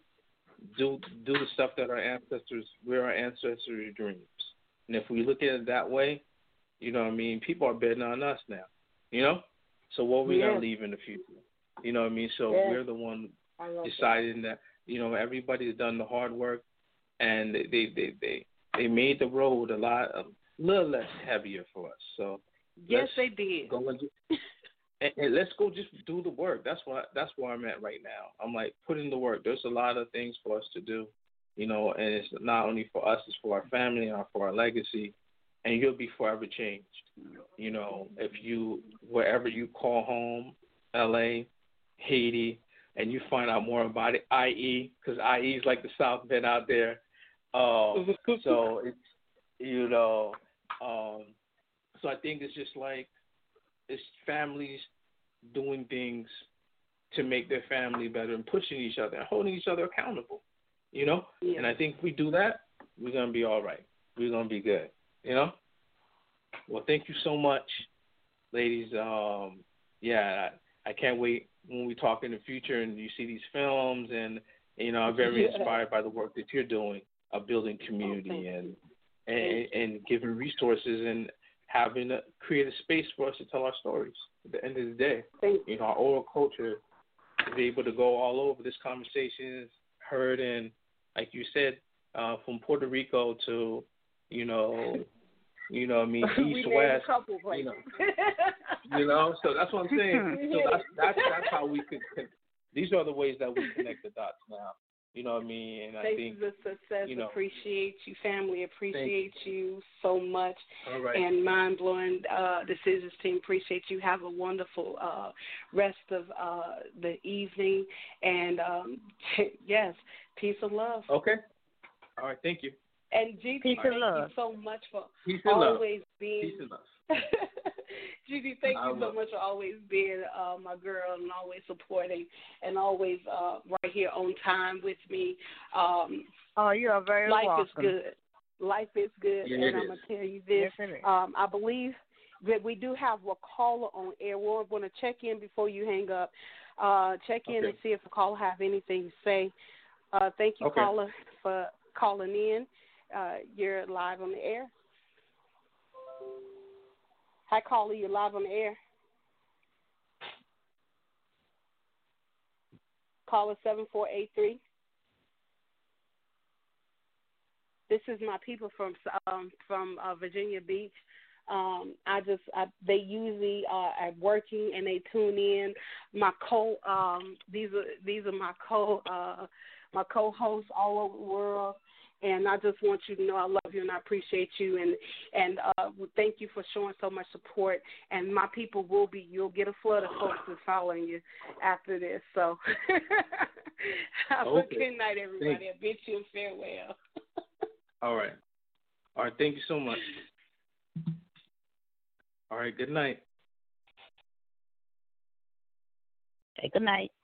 do do the stuff that our ancestors, where our ancestors dreams. And if we look at it that way, you know what I mean, people are betting on us now, you know? So what are we Yeah. going to leave in the future? You know what I mean? So Yeah. we're the one I love deciding that, you know, everybody's done the hard work, and they they, they, they, they made the road a lot, a little less heavier for us. So Yes, let's they did. go and do, And, and let's go just do the work. That's what that's where I'm at right now. I'm like, put in the work. There's a lot of things for us to do, you know, and it's not only for us, it's for our family and for our legacy. And you'll be forever changed. You know, if you, wherever you call home, L A, Haiti, and you find out more about it, I E, because I E is like the South Bend out there. Um, so it's, you know, um, so I think it's just like, it's families doing things to make their family better and pushing each other and holding each other accountable, you know? Yeah. And I think if we do that, we're going to be all right. We're going to be good, you know? Well, thank you so much, ladies. Um, yeah, I, I can't wait when we talk in the future and you see these films, and, you know, I'm very Yeah. inspired by the work that you're doing of building community Oh, and, and, and giving resources and having a create a space for us to tell our stories. At the end of the day, Thank you know, our oral culture to be able to go all over. This conversation is heard in, like you said, uh, from Puerto Rico to, you know, you know, I mean, we east named west. a couple You places. know, you know, so that's what I'm saying. So that's that's that's how we could. Con- these are the ways that we connect the dots now. You know what I mean? And I Thanks think, for the success. you know, Appreciate you, family. Appreciate you. you so much. All right. And Mind Blowing uh, Decisions team. Appreciate you. Have a wonderful uh, rest of uh, the evening. And um, yes, peace and love. Okay. All right. Thank you. And G P, Peace and thank love. you so much for Peace and love. always being. Peace and love. G P, thank I you so will. much for always being uh, my girl and always supporting and always uh, right here on time with me. Um, Oh, you are very life welcome. is good. Life is good, Yeah, and it I'm is. gonna tell you this. Yes, it is. Um, I believe that we do have a caller on air. We're going to check in before you hang up. Uh, check in Okay. and see if the caller have anything to say. Uh, thank you, Okay. caller, for calling in. Uh, you're live on the air. Hi, caller. You're live on the air. Caller seven four eight three. This is my people from um, from uh, Virginia Beach. Um, I just I, they usually are at working and they tune in. My co um, these are these are my co uh, my co-hosts all over the world, and I just want you to know I love you and I appreciate you, and and uh, thank you for showing so much support. And my people will be you'll get a flood of folks that's following you after this. So have Okay. a good night, everybody. I bid you a farewell. All right. All right. Thank you so much. All right. Good night. Okay, good night.